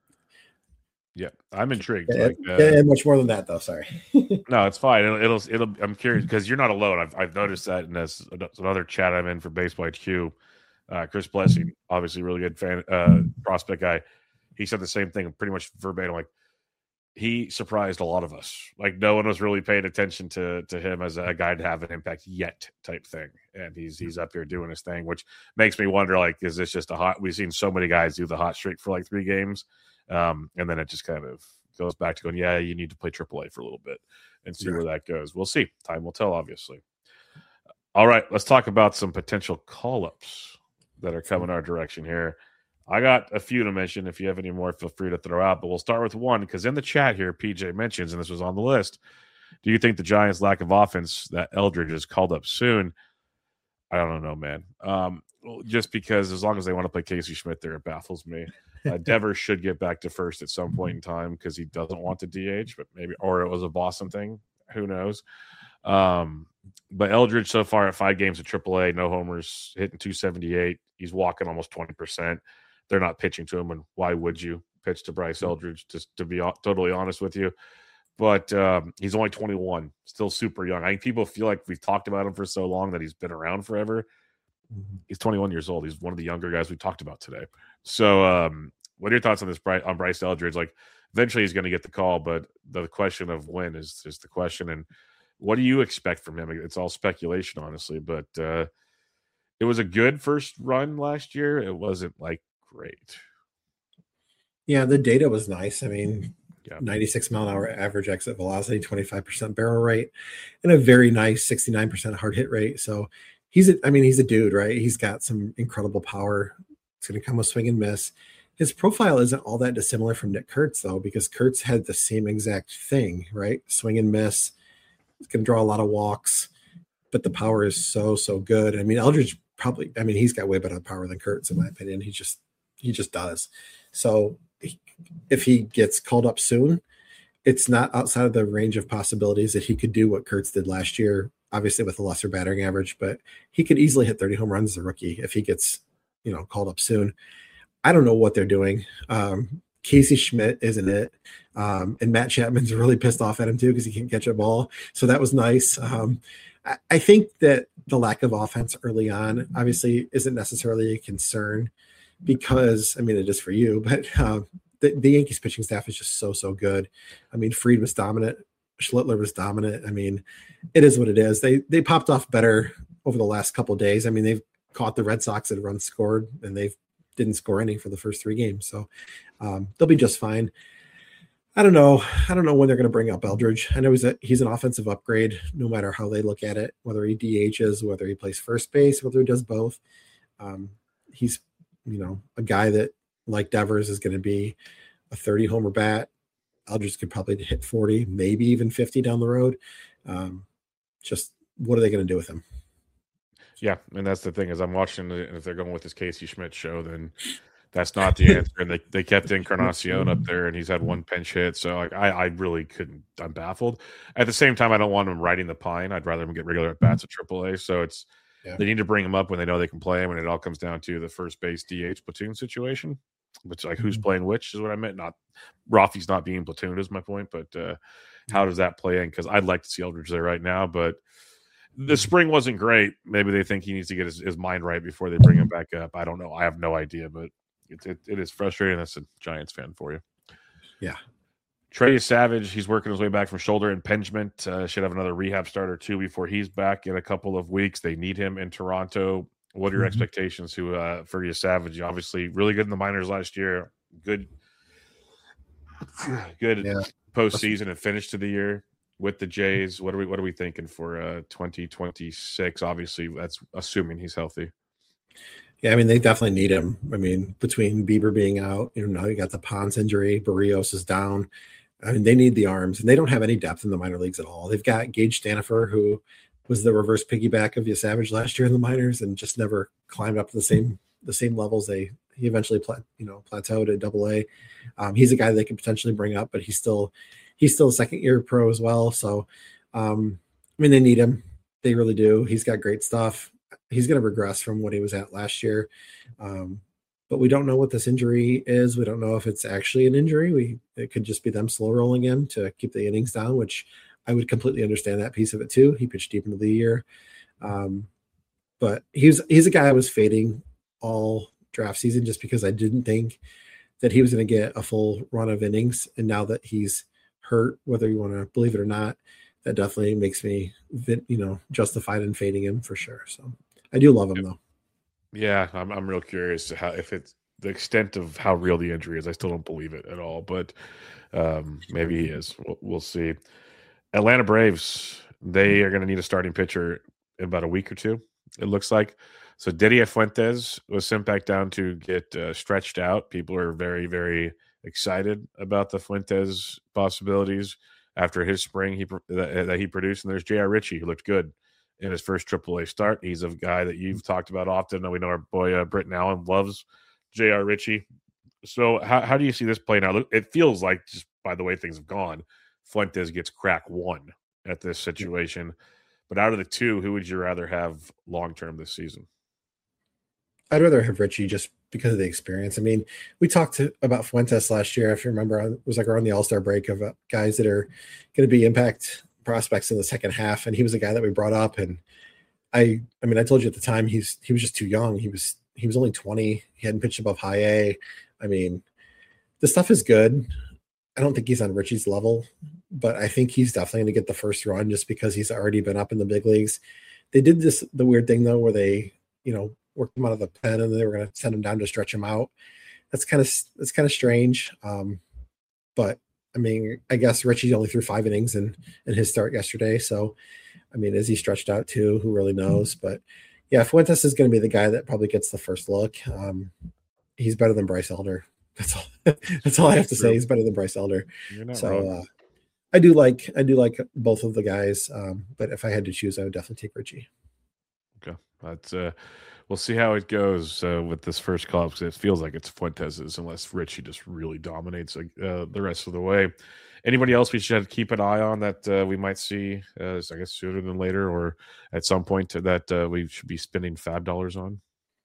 yeah, I'm intrigued. And much more than that, though. Sorry. No, it's fine. It'll. I'm curious because you're not alone. I've noticed that in this another chat I'm in for Baseball HQ. Chris Blessing, obviously really good fan, prospect guy. He said the same thing, pretty much verbatim. Like, he surprised a lot of us. Like, no one was really paying attention to him as a guy to have an impact yet type thing. And he's up here doing his thing, which makes me wonder, like, is this just we've seen so many guys do the hot streak for like 3 games. And then it just kind of goes back to going, yeah, you need to play AAA for a little bit and see where that goes. We'll see. Time will tell, obviously. All right, let's talk about some potential call-ups that are coming our direction here. I got a few to mention. If you have any more, feel free to throw out. But we'll start with one, because in the chat here, PJ mentions, and this was on the list, do you think the Giants' lack of offense, that Eldridge is called up soon? I don't know, man. Just because as long as they want to play Casey Schmidt there, it baffles me. Devers should get back to first at some point in time because he doesn't want to DH, but maybe, or it was a Boston thing. Who knows? But Eldridge so far at 5 games at AAA, no homers, hitting 278. He's walking almost 20%. They're not pitching to him, and why would you pitch to Bryce Eldridge, just to be totally honest with you? But he's only 21, still super young. I think people feel like we've talked about him for so long that he's been around forever. He's 21 years old. He's one of the younger guys we talked about today. So what are your thoughts on this, on Bryce Eldridge? Like, eventually he's going to get the call, but the question of when is the question. And what do you expect from him? It's all speculation, honestly, but it was a good first run last year. It wasn't like great. Yeah, the data was nice. I mean, 96 mile an hour average exit velocity, 25% barrel rate, and a very nice 69% hard hit rate. So he's a dude, right? He's got some incredible power. It's going to come with swing and miss. His profile isn't all that dissimilar from Nick Kurtz, though, because Kurtz had the same exact thing, right? Swing and miss. It's going to draw a lot of walks, but the power is so good. I mean, Eldridge probably, he's got way better power than Kurtz, in my opinion. He just does. So if he gets called up soon, it's not outside of the range of possibilities that he could do what Kurtz did last year, obviously with a lesser batting average, but he could easily hit 30 home runs as a rookie if he gets, called up soon. I don't know what they're doing. Casey Schmidt isn't it. And Matt Chapman's really pissed off at him too, because he can't catch a ball. So that was nice. I think that the lack of offense early on obviously isn't necessarily a concern, because it is for you, but the Yankees pitching staff is just so good. Fried was dominant. Schlittler was dominant. It is what it is. They popped off better over the last couple of days. They've caught the Red Sox at runs scored, and they didn't score any for the first 3 games. So they'll be just fine. I don't know when they're going to bring up Eldridge. I know he's an offensive upgrade, no matter how they look at it, whether he DHs, whether he plays first base, whether he does both. He's, a guy that, like Devers, is going to be a 30 homer bat. Eldridge could probably hit 40, maybe even 50 down the road. Just what are they going to do with him? Yeah, and that's the thing, is I'm watching, and if they're going with this Casey Schmidt show, then that's not the answer. And they kept Encarnacion up there, and he's had 1 pinch hit. So I really couldn't. I'm baffled. At the same time, I don't want him riding the pine. I'd rather him get regular at bats at AAA. So they need to bring him up when they know they can play him, and it all comes down to the first base DH platoon situation. Which, like, who's playing which is what I meant. Not Rafi's not being platooned is my point, but how does that play in? Because I'd like to see Eldridge there right now, but the spring wasn't great. Maybe they think he needs to get his mind right before they bring him back up. I don't know. I have no idea, but it is frustrating. That's a Giants fan for you. Yeah. Trey Savage, he's working his way back from shoulder impingement. Should have another rehab start or two before he's back in a couple of weeks. They need him in Toronto. What are your expectations for you, Savage? Obviously, really good in the minors last year. Good Yeah. postseason and finish to the year with the Jays. What are we thinking for 2026? Obviously, that's assuming he's healthy. Yeah, I mean, they definitely need him. I mean, between Bieber being out, now you got the Ponce injury, Barrios is down. I mean, they need the arms, and they don't have any depth in the minor leagues at all. They've got Gage Stanifer, who was the reverse piggyback of Savage last year in the minors, and just never climbed up to the same levels. He eventually plateaued at AA. He's a guy they could potentially bring up, but he's still a second year pro as well. So, I mean, they need him. They really do. He's got great stuff. He's going to regress from what he was at last year. But we don't know what this injury is. We don't know if it's actually an injury. It could just be them slow rolling him to keep the innings down, which I would completely understand that piece of it too. He pitched deep into the year. But he's a guy I was fading all draft season just because I didn't think that he was going to get a full run of innings. And now that he's hurt, whether you want to believe it or not, that definitely makes me, justified in fading him for sure. So I do love him though. Yeah, I'm real curious if it's the extent of how real the injury is. I still don't believe it at all, but maybe he is. We'll see. Atlanta Braves, they are going to need a starting pitcher in about a week or two, it looks like. So Didier Fuentes was sent back down to get stretched out. People are very, very excited about the Fuentes possibilities after his spring that he produced. And there's J.R. Ritchie, who looked good in his first AAA start. He's a guy that you've talked about often. We know our boy Britton Allen loves J.R. Ritchie. So how do you see this playing out? It feels like, just by the way things have gone, Fuentes gets crack one at this situation. But out of the two, who would you rather have long-term this season? I'd rather have Ritchie just because of the experience. I mean, we talked about Fuentes last year. If you remember, it was like around the All-Star break of guys that are going to be impact prospects in the second half. And he was a guy that we brought up. And I mean, I told you at the time, he was just too young. He was only 20. He hadn't pitched above high A. I mean, the stuff is good. I don't think he's on Ritchie's level, but I think he's definitely going to get the first run just because he's already been up in the big leagues. They did the weird thing though, where they, worked him out of the pen and they were going to send him down to stretch him out. That's kind of strange. But I mean, I guess Ritchie only threw 5 innings in his start yesterday. So, I mean, is he stretched out too? Who really knows? But yeah, Fuentes is going to be the guy that probably gets the first look. He's better than Bryce Elder. That's all I have to say. He's better than Bryce Elder. So I do like both of the guys. But if I had to choose, I would definitely take Ritchie. Okay. That's we'll see how it goes with this first call because it feels like it's Fuentes's unless Ritchie just really dominates the rest of the way. Anybody else we should keep an eye on that we might see, I guess, sooner than later or at some point that we should be spending fab dollars on?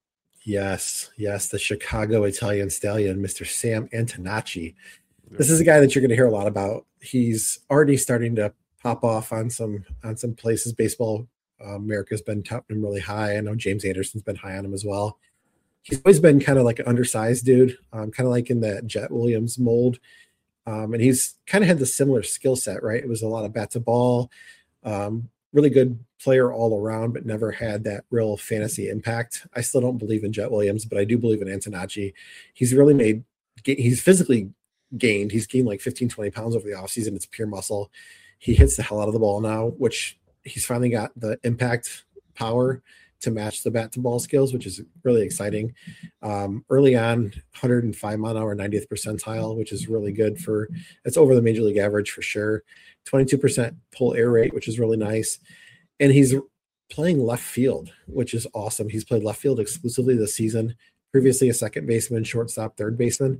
Yes, the Chicago Italian Stallion, Mr. Sam Antonacci. This is a guy that you're going to hear a lot about. He's already starting to pop off on some places. Baseball America's been touting him really high. I know James Anderson's been high on him as well. He's always been kind of like an undersized dude, kind of like in that Jet Williams mold. And he's kind of had the similar skill set, right? It was a lot of bat to ball, really good player all around, but never had that real fantasy impact. I still don't believe in Jet Williams, but I do believe in Antonacci. He's really he's physically gained. He's gained like 15, 20 pounds over the offseason. It's pure muscle. He hits the hell out of the ball now, which he's finally got the impact power to match the bat to ball skills, which is really exciting. Early on, 105 mile an hour, 90th percentile, which is really good it's over the major league average for sure. 22% pull air rate, which is really nice. And he's playing left field, which is awesome. He's played left field exclusively this season, previously a second baseman, shortstop, third baseman.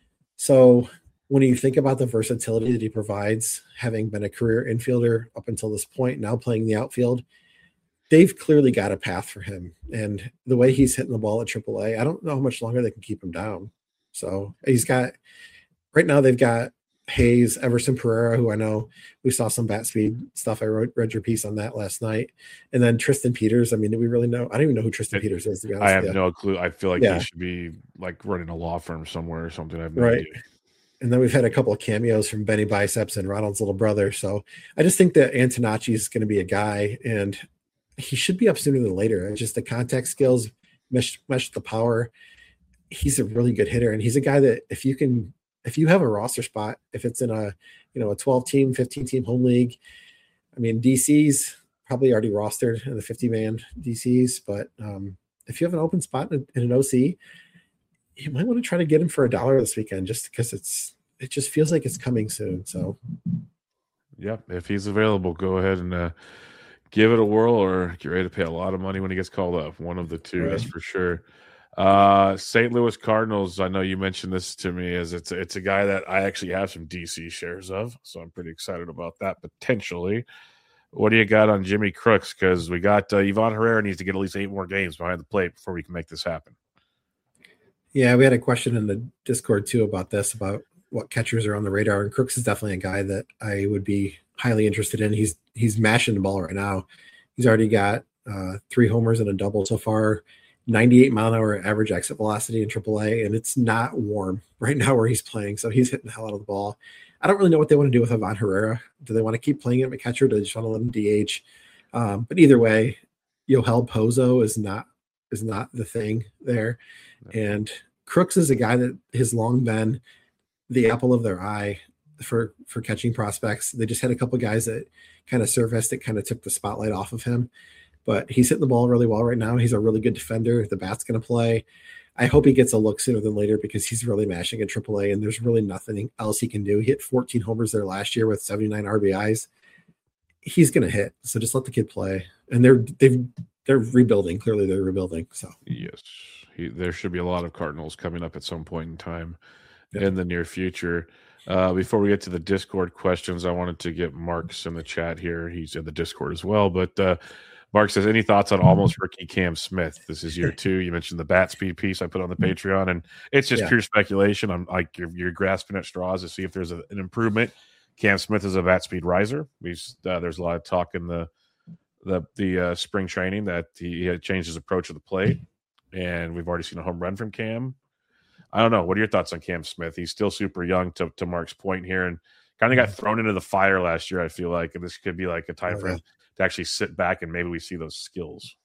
So when you think about the versatility that he provides, having been a career infielder up until this point, now playing the outfield, they've clearly got a path for him. And the way he's hitting the ball at AAA, I don't know how much longer they can keep him down. So right now they've got Hayes, Everson Pereira, who I know we saw some bat speed stuff. I read your piece on that last night. And then Tristan Peters. I mean, do we really know? I don't even know who Tristan Peters is, to be honest. I have no clue. I feel like he should be like running a law firm somewhere or something. I have no idea. And then we've had a couple of cameos from Benny Biceps and Ronald's little brother. So I just think that Antonacci is going to be a guy, and he should be up sooner than later. It's just the contact skills mesh the power. He's a really good hitter, and he's a guy that if you have a roster spot, if it's in a a 12 team, 15 team home league, I mean DC's probably already rostered in the 50-man DCs, but if you have an open spot in an OC, you might want to try to get him for $1 this weekend, just because it just feels like it's coming soon. So, yep, if he's available, go ahead and give it a whirl, or get ready to pay a lot of money when he gets called up. One of the two, right. That's for sure. St. Louis Cardinals. I know you mentioned this to me, as it's a guy that I actually have some DC shares of, so I'm pretty excited about that potentially. What do you got on Jimmy Crooks? Because we got Ivan Herrera needs to get at least 8 more games behind the plate before we can make this happen. Yeah, we had a question in the Discord too about this, about what catchers are on the radar, and Crooks is definitely a guy that I would be highly interested in. He's mashing the ball right now. He's already got 3 homers and a double so far, 98 mile an hour average exit velocity in AAA, and it's not warm right now where he's playing, so he's hitting the hell out of the ball. I don't really know what they want to do with Ivan Herrera. Do they want to keep playing him at catcher? Do they just want to let him DH? But either way, Yohel Pozo is not the thing there. And Crooks is a guy that has long been the apple of their eye for catching prospects. They just had a couple guys that kind of surfaced that kind of took the spotlight off of him. But he's hitting the ball really well right now. He's a really good defender. The bat's going to play. I hope he gets a look sooner than later, because he's really mashing in AAA, and there's really nothing else he can do. He hit 14 homers there last year with 79 RBIs. He's going to hit. So just let the kid play. And they're rebuilding. Clearly they're rebuilding. So yes, there should be a lot of Cardinals coming up at some point in time in the near future. Before we get to the Discord questions, I wanted to get Mark's in the chat here. He's in the Discord as well. But Mark says, any thoughts on almost rookie Cam Smith? This is year 2. You mentioned the bat speed piece I put on the Patreon, and it's just pure speculation. I'm like, you're grasping at straws to see if there's an improvement. Cam Smith is a bat speed riser. There's a lot of talk in the spring training that he had changed his approach to the plate, and we've already seen a home run from Cam. I don't know. What are your thoughts on Cam Smith? He's still super young, to Mark's point here, and kind of got thrown into the fire last year, I feel like, and this could be like a time for him to actually sit back and maybe we see those skills.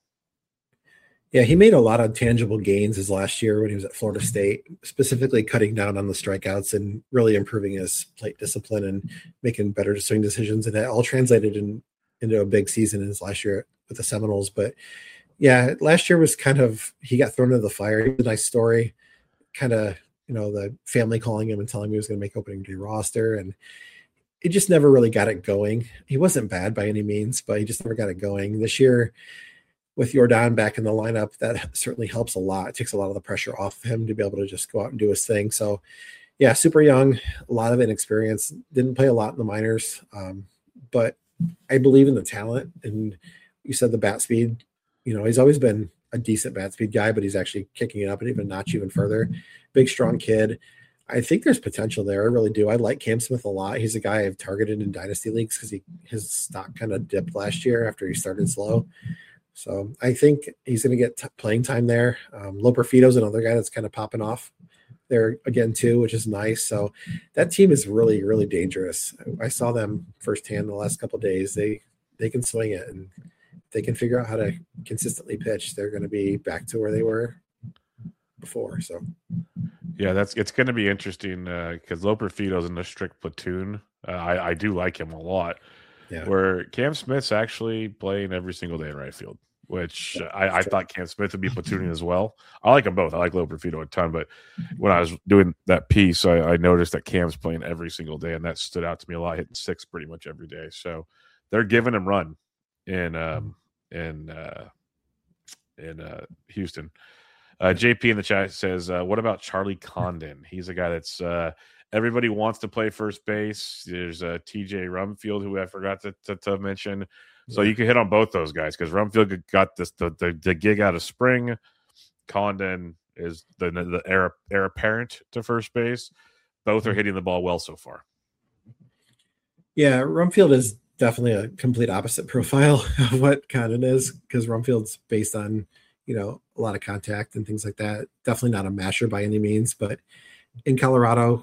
Yeah, he made a lot of tangible gains his last year when he was at Florida State, specifically cutting down on the strikeouts and really improving his plate discipline and making better swing decisions. And that all translated into a big season in his last year with the Seminoles. But yeah, last year was kind of, he got thrown into the fire. It was a nice story, kind of, the family calling him and telling him he was going to make opening day roster. And it just never really got it going. He wasn't bad by any means, but he just never got it going. This year, with Jordan back in the lineup, that certainly helps a lot. It takes a lot of the pressure off him to be able to just go out and do his thing. So, yeah, super young, a lot of inexperience. Didn't play a lot in the minors, but I believe in the talent. And you said the bat speed. He's always been a decent bat speed guy, but he's actually kicking it up and even notch even further. Big, strong kid. I think there's potential there. I really do. I like Cam Smith a lot. He's a guy I've targeted in dynasty leagues because his stock kind of dipped last year after he started slow. So I think he's going to get playing time there. Loperfito's another guy that's kind of popping off there again too, which is nice. So that team is really, really dangerous. I saw them firsthand the last couple of days. They can swing it, and they can figure out how to consistently pitch. They're going to be back to where they were before. So yeah, it's going to be interesting because Loperfito's in the strict platoon. I do like him a lot. Yeah. Where Cam Smith's actually playing every single day in right field, which I thought Cam Smith would be platooning as well. I like them both. I like Loperfito a ton, but when I was doing that piece, I noticed that Cam's playing every single day, and that stood out to me a lot, hitting 6 pretty much every day. So they're giving him run in Houston. JP in the chat says, what about Charlie Condon? He's a guy that's everybody wants to play first base. There's TJ Rumfield, who I forgot to mention. So you can hit on both those guys because Rumfield got the gig out of spring. Condon is the heir apparent to first base. Both are hitting the ball well so far. Yeah, Rumfield is definitely a complete opposite profile of what Condon is, because Rumfield's based on a lot of contact and things like that. Definitely not a masher by any means, but in Colorado,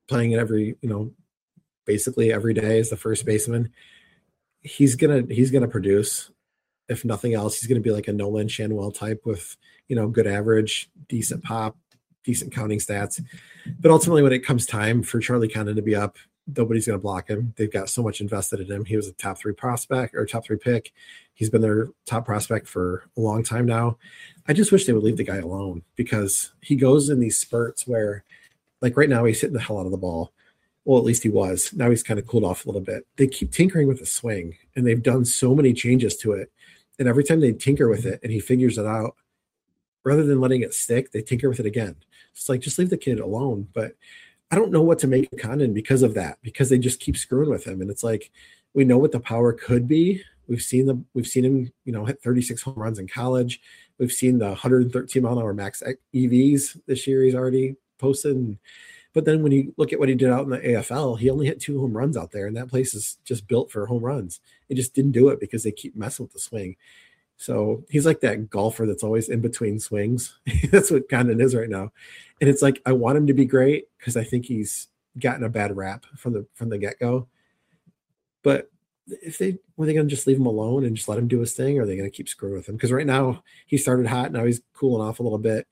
playing it basically every day as the first baseman, he's gonna produce. If nothing else, he's gonna be like a Nolan Shanwell type with good average, decent pop, decent counting stats. But ultimately, when it comes time for Charlie Condon to be up, nobody's going to block him. They've got so much invested in him. He was a top 3 prospect or top 3 pick. He's been their top prospect for a long time now. I just wish they would leave the guy alone, because he goes in these spurts where, like right now, he's hitting the hell out of the ball. Well, at least he was. Now he's kind of cooled off a little bit. They keep tinkering with the swing, and they've done so many changes to it. And every time they tinker with it and he figures it out, rather than letting it stick, they tinker with it again. It's like, just leave the kid alone. But I don't know what to make of Condon because of that, because they just keep screwing with him. And it's like, we know what the power could be. We've seen him, hit 36 home runs in college. We've seen the 113 mile an hour max EVs this year he's already posted. But then when you look at what he did out in the AFL, he only hit 2 home runs out there, and that place is just built for home runs. It just didn't do it because they keep messing with the swing. So he's like that golfer that's always in between swings. That's what Condon is right now. And it's like, I want him to be great because I think he's gotten a bad rap from the get-go. But were they going to just leave him alone and just let him do his thing, or are they going to keep screwing with him? Because right now he started hot. Now he's cooling off a little bit.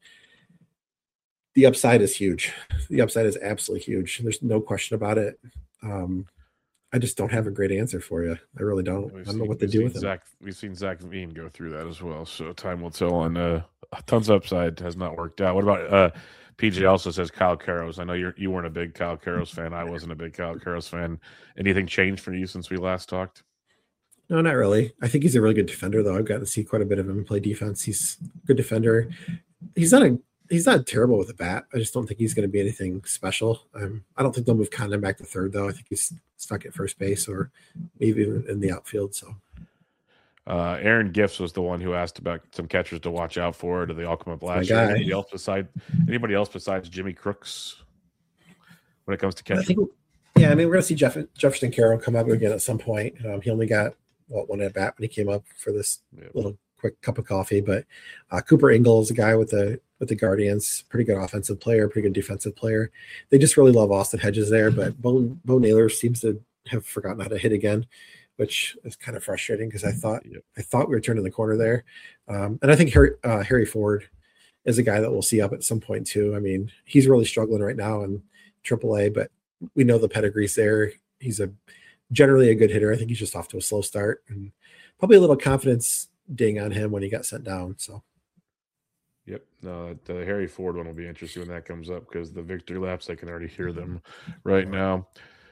The upside is huge. The upside is absolutely huge. There's no question about it. I just don't have a great answer for you. I really don't. I don't know what to do with him. We've seen Zach Veen go through that as well, so time will tell. And tons of upside has not worked out. What about PJ? Also says Kyle Karros. I know you weren't a big Kyle Karros fan. I wasn't a big Kyle Karros fan. Anything changed for you since we last talked? No, not really. I think he's a really good defender, though. I've gotten to see quite a bit of him play defense. He's a good defender. He's not terrible with the bat. I just don't think he's going to be anything special. I don't think they'll move Condon back to third, though. I think he's stuck at first base or maybe even in the outfield. So, Aaron Gifts was the one who asked about some catchers to watch out for. Do they all come up last year? Anybody else besides Jimmy Crooks when it comes to catching? We're going to see Jefferson Carroll come up again at some point. He only got one at bat when he came up for this little quick cup of coffee. But Cooper Ingle is a guy with the Guardians, pretty good offensive player, pretty good defensive player. They just really love Austin Hedges there, but Bo Naylor seems to have forgotten how to hit again, which is kind of frustrating because I thought we were turning the corner there. And I think Harry Ford is a guy that we'll see up at some point too. I mean, he's really struggling right now in AAA, but we know the pedigree's there. He's generally a good hitter. I think he's just off to a slow start, and probably a little confidence ding on him when he got sent down. So. Yep. No, the Harry Ford one will be interesting when that comes up because the victory laps, I can already hear them right now.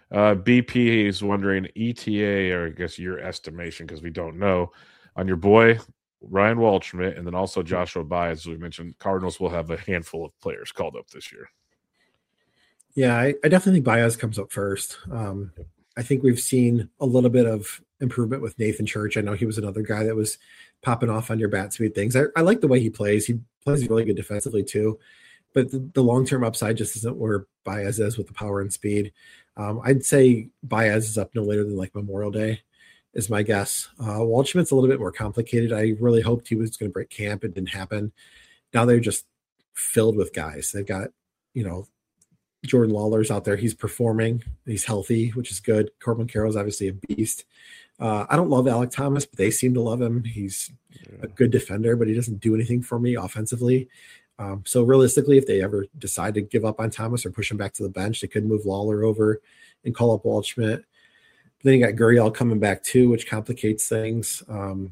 BP is wondering ETA, or I guess your estimation, because we don't know, on your boy Ryan Waldschmidt, and then also Joshua Baez. As we mentioned, Cardinals will have a handful of players called up this year. Yeah, I definitely think Baez comes up first. I think we've seen a little bit of improvement with Nathan Church. I know he was another guy that was popping off on your bat speed things. I like the way he plays. He plays really good defensively too, but the long-term upside just isn't where Baez is with the power and speed. I'd say Baez is up no later than like Memorial Day is my guess. Waldschmidt's a little bit more complicated. I really hoped he was going to break camp. It didn't happen. Now they're just filled with guys. They've got, Jordan Lawler's out there. He's performing. He's healthy, which is good. Corbin Carroll's obviously a beast. I don't love Alek Thomas, but they seem to love him. He's a good defender, but he doesn't do anything for me offensively. So realistically, if they ever decide to give up on Thomas or push him back to the bench, they could move Lawler over and call up Waldschmidt. Then you got Gurriel coming back too, which complicates things.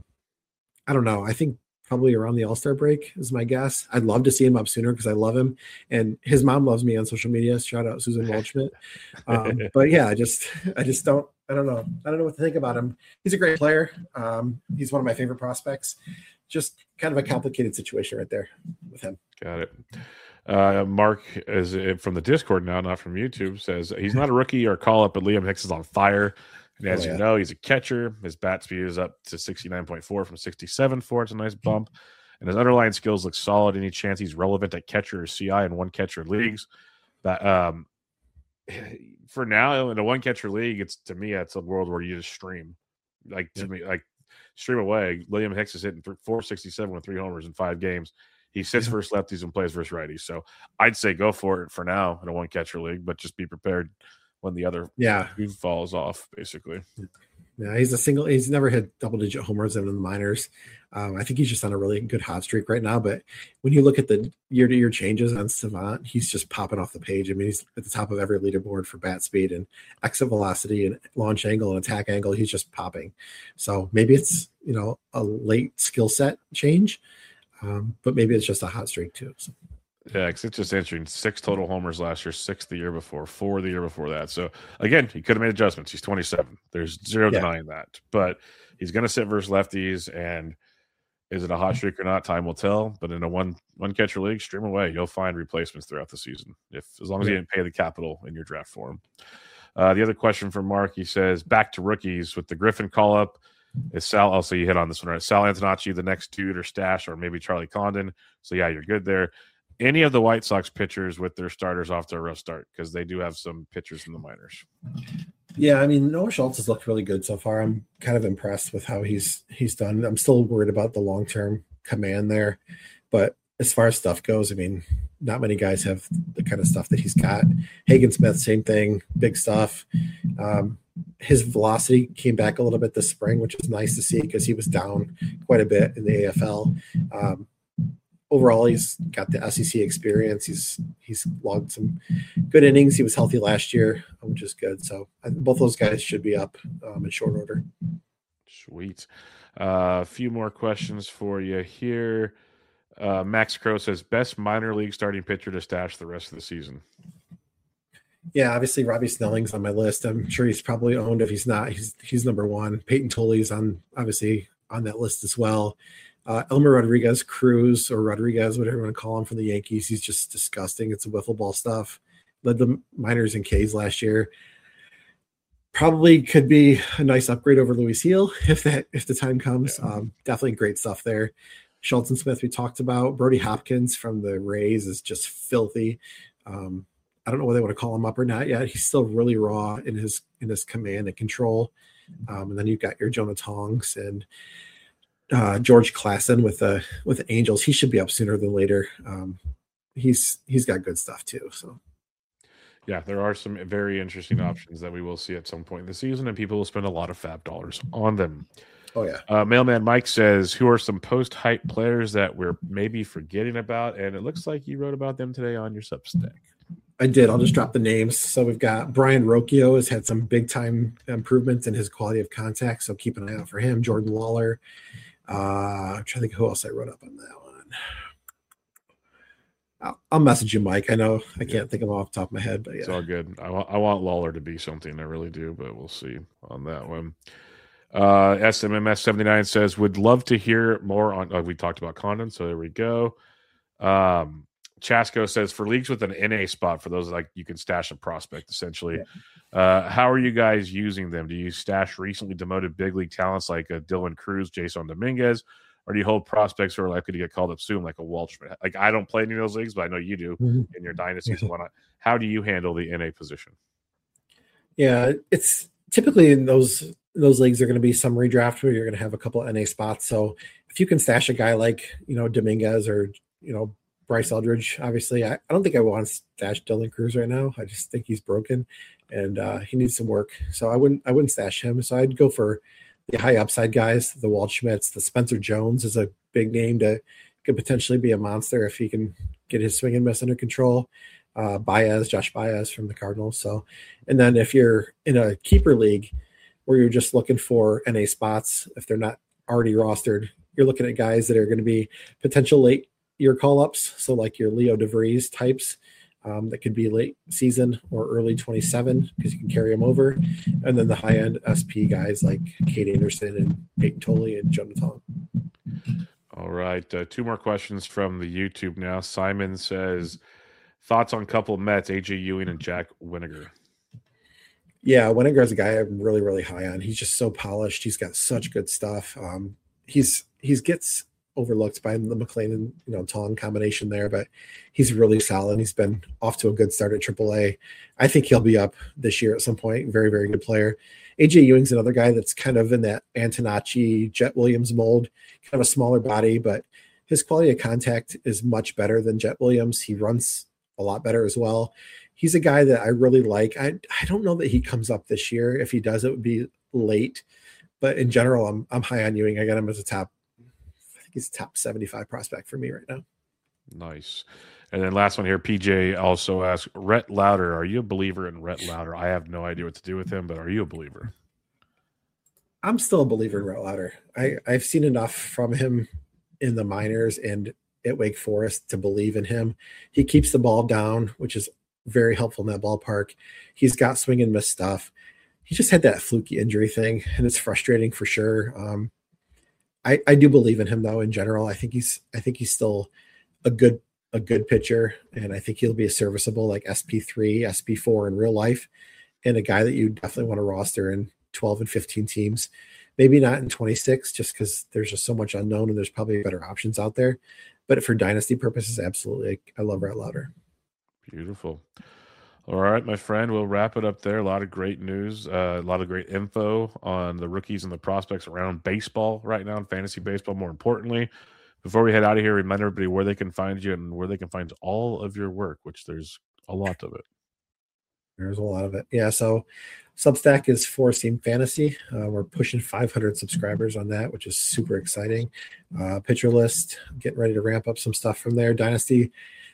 I don't know. I think probably around the All-Star break is my guess. I'd love to see him up sooner because I love him. And his mom loves me on social media. Shout out Susan Waldschmidt. But yeah, I don't know. I don't know what to think about him. He's a great player. He's one of my favorite prospects. Just kind of a complicated situation right there with him. Got it. Mark is from the Discord now, not from YouTube, says he's not a rookie or call up, but Liam Hicks is on fire. And as you know, he's a catcher. His bat speed is up to 69.4 from 67.4. It's a nice bump. And his underlying skills look solid. Any chance he's relevant at catcher or CI in one catcher leagues? But for now, in a one catcher league, it's a world where you just stream. Stream away. Liam Hicks is hitting 467 with 3 homers in 5 games. He sits versus lefties and plays versus righties. So I'd say go for it for now in a one catcher league, but just be prepared when the other who falls off, basically. Yeah, he's never hit double-digit homers in the minors. I think he's just on a really good hot streak right now. But when you look at the year-to-year changes on Savant, he's just popping off the page. I mean, he's at the top of every leaderboard for bat speed and exit velocity and launch angle and attack angle. He's just popping. So maybe it's, a late skill set change, but maybe it's just a hot streak too. So. Yeah, because it's just interesting. 6 total homers last year, 6 the year before, 4 the year before that. So, again, he could have made adjustments. He's 27. There's zero denying that. But he's going to sit versus lefties, and is it a hot streak or not? Time will tell. But in a one-catcher league, stream away. You'll find replacements throughout the season, as long as you didn't pay the capital in your draft for him. The other question from Mark, he says, back to rookies with the Griffin call-up. Is Sal, also you hit on this one, right? Sal Antonacci, the next dude or stash, or maybe Charlie Condon. So, yeah, you're good there. Any of the White Sox pitchers with their starters off to a rough start, because they do have some pitchers in the minors. Yeah, I mean, Noah Schultz has looked really good so far. I'm kind of impressed with how he's done. I'm still worried about the long-term command there, but as far as stuff goes, I mean, not many guys have the kind of stuff that he's got. Hagen Smith, same thing, big stuff. His velocity came back a little bit this spring, which is nice to see because he was down quite a bit in the AFL. Overall, he's got the SEC experience. He's logged some good innings. He was healthy last year, which is good. So both those guys should be up in short order. Sweet. A few more questions for you here. Max Crow says, best minor league starting pitcher to stash the rest of the season. Yeah, obviously Robbie Snelling's on my list. I'm sure he's probably owned. If he's not, he's number one. Peyton Tully's obviously on that list as well. Elmer Rodriguez, Cruz, or Rodriguez, whatever you want to call him, from the Yankees. He's just disgusting. It's a wiffle ball stuff. Led the minors in Ks last year. Probably could be a nice upgrade over Luis Heel if the time comes. Yeah. Definitely great stuff there. Schultz and Smith we talked about. Brody Hopkins from the Rays is just filthy. I don't know whether they want to call him up or not yet. He's still really raw in his command and control. And then you've got your Jonah Tongs and George Klassen with the Angels. He should be up sooner than later. He's got good stuff too. So yeah, there are some very interesting options that we will see at some point in the season, and people will spend a lot of fab dollars on them. Oh yeah. Mailman Mike says, who are some post-hype players that we're maybe forgetting about? And it looks like you wrote about them today on your Substack. I did. I'll just drop the names. So we've got Brian Rocchio has had some big time improvements in his quality of contact. So keep an eye out for him. Jordan Lawler. I'm trying to think who else I wrote up on that one. I'll message you, Mike. I know I can't think of them off the top of my head, but yeah. It's all good. I want Lawler to be something. I really do, but we'll see on that one. SMMS79 says, would love to hear more on, we talked about Condon, so there we go. Chasco says, for leagues with an NA spot, for those like you can stash a prospect essentially. Yeah. How are you guys using them? Do you stash recently demoted big league talents like Dylan Cruz, Jason Dominguez, or do you hold prospects who are likely to get called up soon, like a Walshman? Like I don't play any of those leagues, but I know you do in your dynasties and whatnot. How do you handle the NA position? Yeah, it's typically in those leagues, there are going to be some redraft where you're going to have a couple of NA spots. So if you can stash a guy like Dominguez or Bryce Eldridge, obviously, I don't think I want to stash Dylan Cruz right now. I just think he's broken and he needs some work. So I wouldn't stash him. So I'd go for the high upside guys, the Waldschmidts. The Spencer Jones is a big name could potentially be a monster if he can get his swing and miss under control. Josh Baez from the Cardinals. So, and then if you're in a keeper league where you're just looking for NA spots, if they're not already rostered, you're looking at guys that are going to be potential late year call-ups. So like your Leo DeVries types that could be late season or early 27 because you can carry them over. And then the high-end SP guys like Kate Anderson and Peyton Tolley and Jonathan. All right. 2 more questions from the YouTube now. Simon says, thoughts on couple Mets, AJ Ewing and Jack Winnegar? Yeah, Winnegar's a guy I'm really, really high on. He's just so polished. He's got such good stuff. He's gets overlooked by the McLean and Tong combination there, but he's really solid. He's been off to a good start at AAA. I think he'll be up this year at some point. Very, very good player. AJ Ewing's another guy that's kind of in that Antonacci, Jet Williams mold, kind of a smaller body, but His quality of contact is much better than Jet Williams. He runs a lot better as well. He's a guy that I really like. I don't know that he comes up this year. If he does, it would be late. But in general, I'm high on Ewing. I got him as I think he's a top 75 prospect for me right now. Nice. And then last one here, PJ also asked, Rhett Lauder, are you a believer in Rhett Lauder? I have no idea what to do with him, but are you a believer? I'm still a believer in Rhett Lauder. I've seen enough from him in the minors and at Wake Forest to believe in him. He keeps the ball down, which is very helpful in that ballpark. He's got swing and miss stuff. He just had that fluky injury thing, and it's frustrating for sure. I do believe in him though. In general, I think he's still a good pitcher, and I think he'll be a serviceable like SP3, SP4 in real life, and a guy that you definitely want to roster in 12 and 15 teams. Maybe not in 26, just because there's just so much unknown and there's probably better options out there. But for dynasty purposes, absolutely, I love Rhett Lauder. Beautiful. All right, my friend, we'll wrap it up there. A lot of great news, a lot of great info on the rookies and the prospects around baseball right now, and fantasy baseball more importantly. Before we head out of here, remind everybody where they can find you and where they can find all of your work, which there's a lot of it. There's a lot of it. Yeah, so Substack is Four Seam Fantasy. We're pushing 500 subscribers on that, which is super exciting. Pitcher List, getting ready to ramp up some stuff from there. Dynasty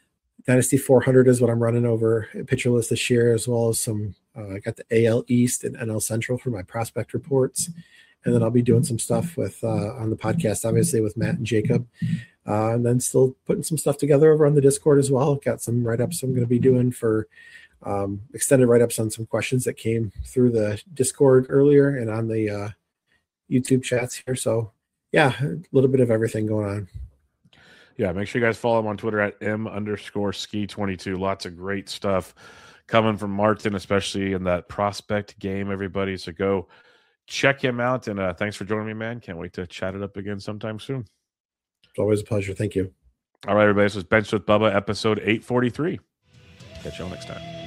400 is what I'm running over Pitcher List this year, as well as some. I got the AL East and NL Central for my prospect reports, and then I'll be doing some stuff with on the podcast, obviously with Matt and Jacob, and then still putting some stuff together over on the Discord as well. Got some write-ups I'm going to be doing for extended write-ups on some questions that came through the Discord earlier and on the YouTube chats here. So yeah, a little bit of everything going on. Yeah, make sure you guys follow him on Twitter at M_ski22. Lots of great stuff coming from Martin, especially in that prospect game, everybody. So go check him out. And thanks for joining me, man. Can't wait to chat it up again sometime soon. It's always a pleasure. Thank you. All right, everybody. This was Bench with Bubba, episode 843. Catch y'all next time.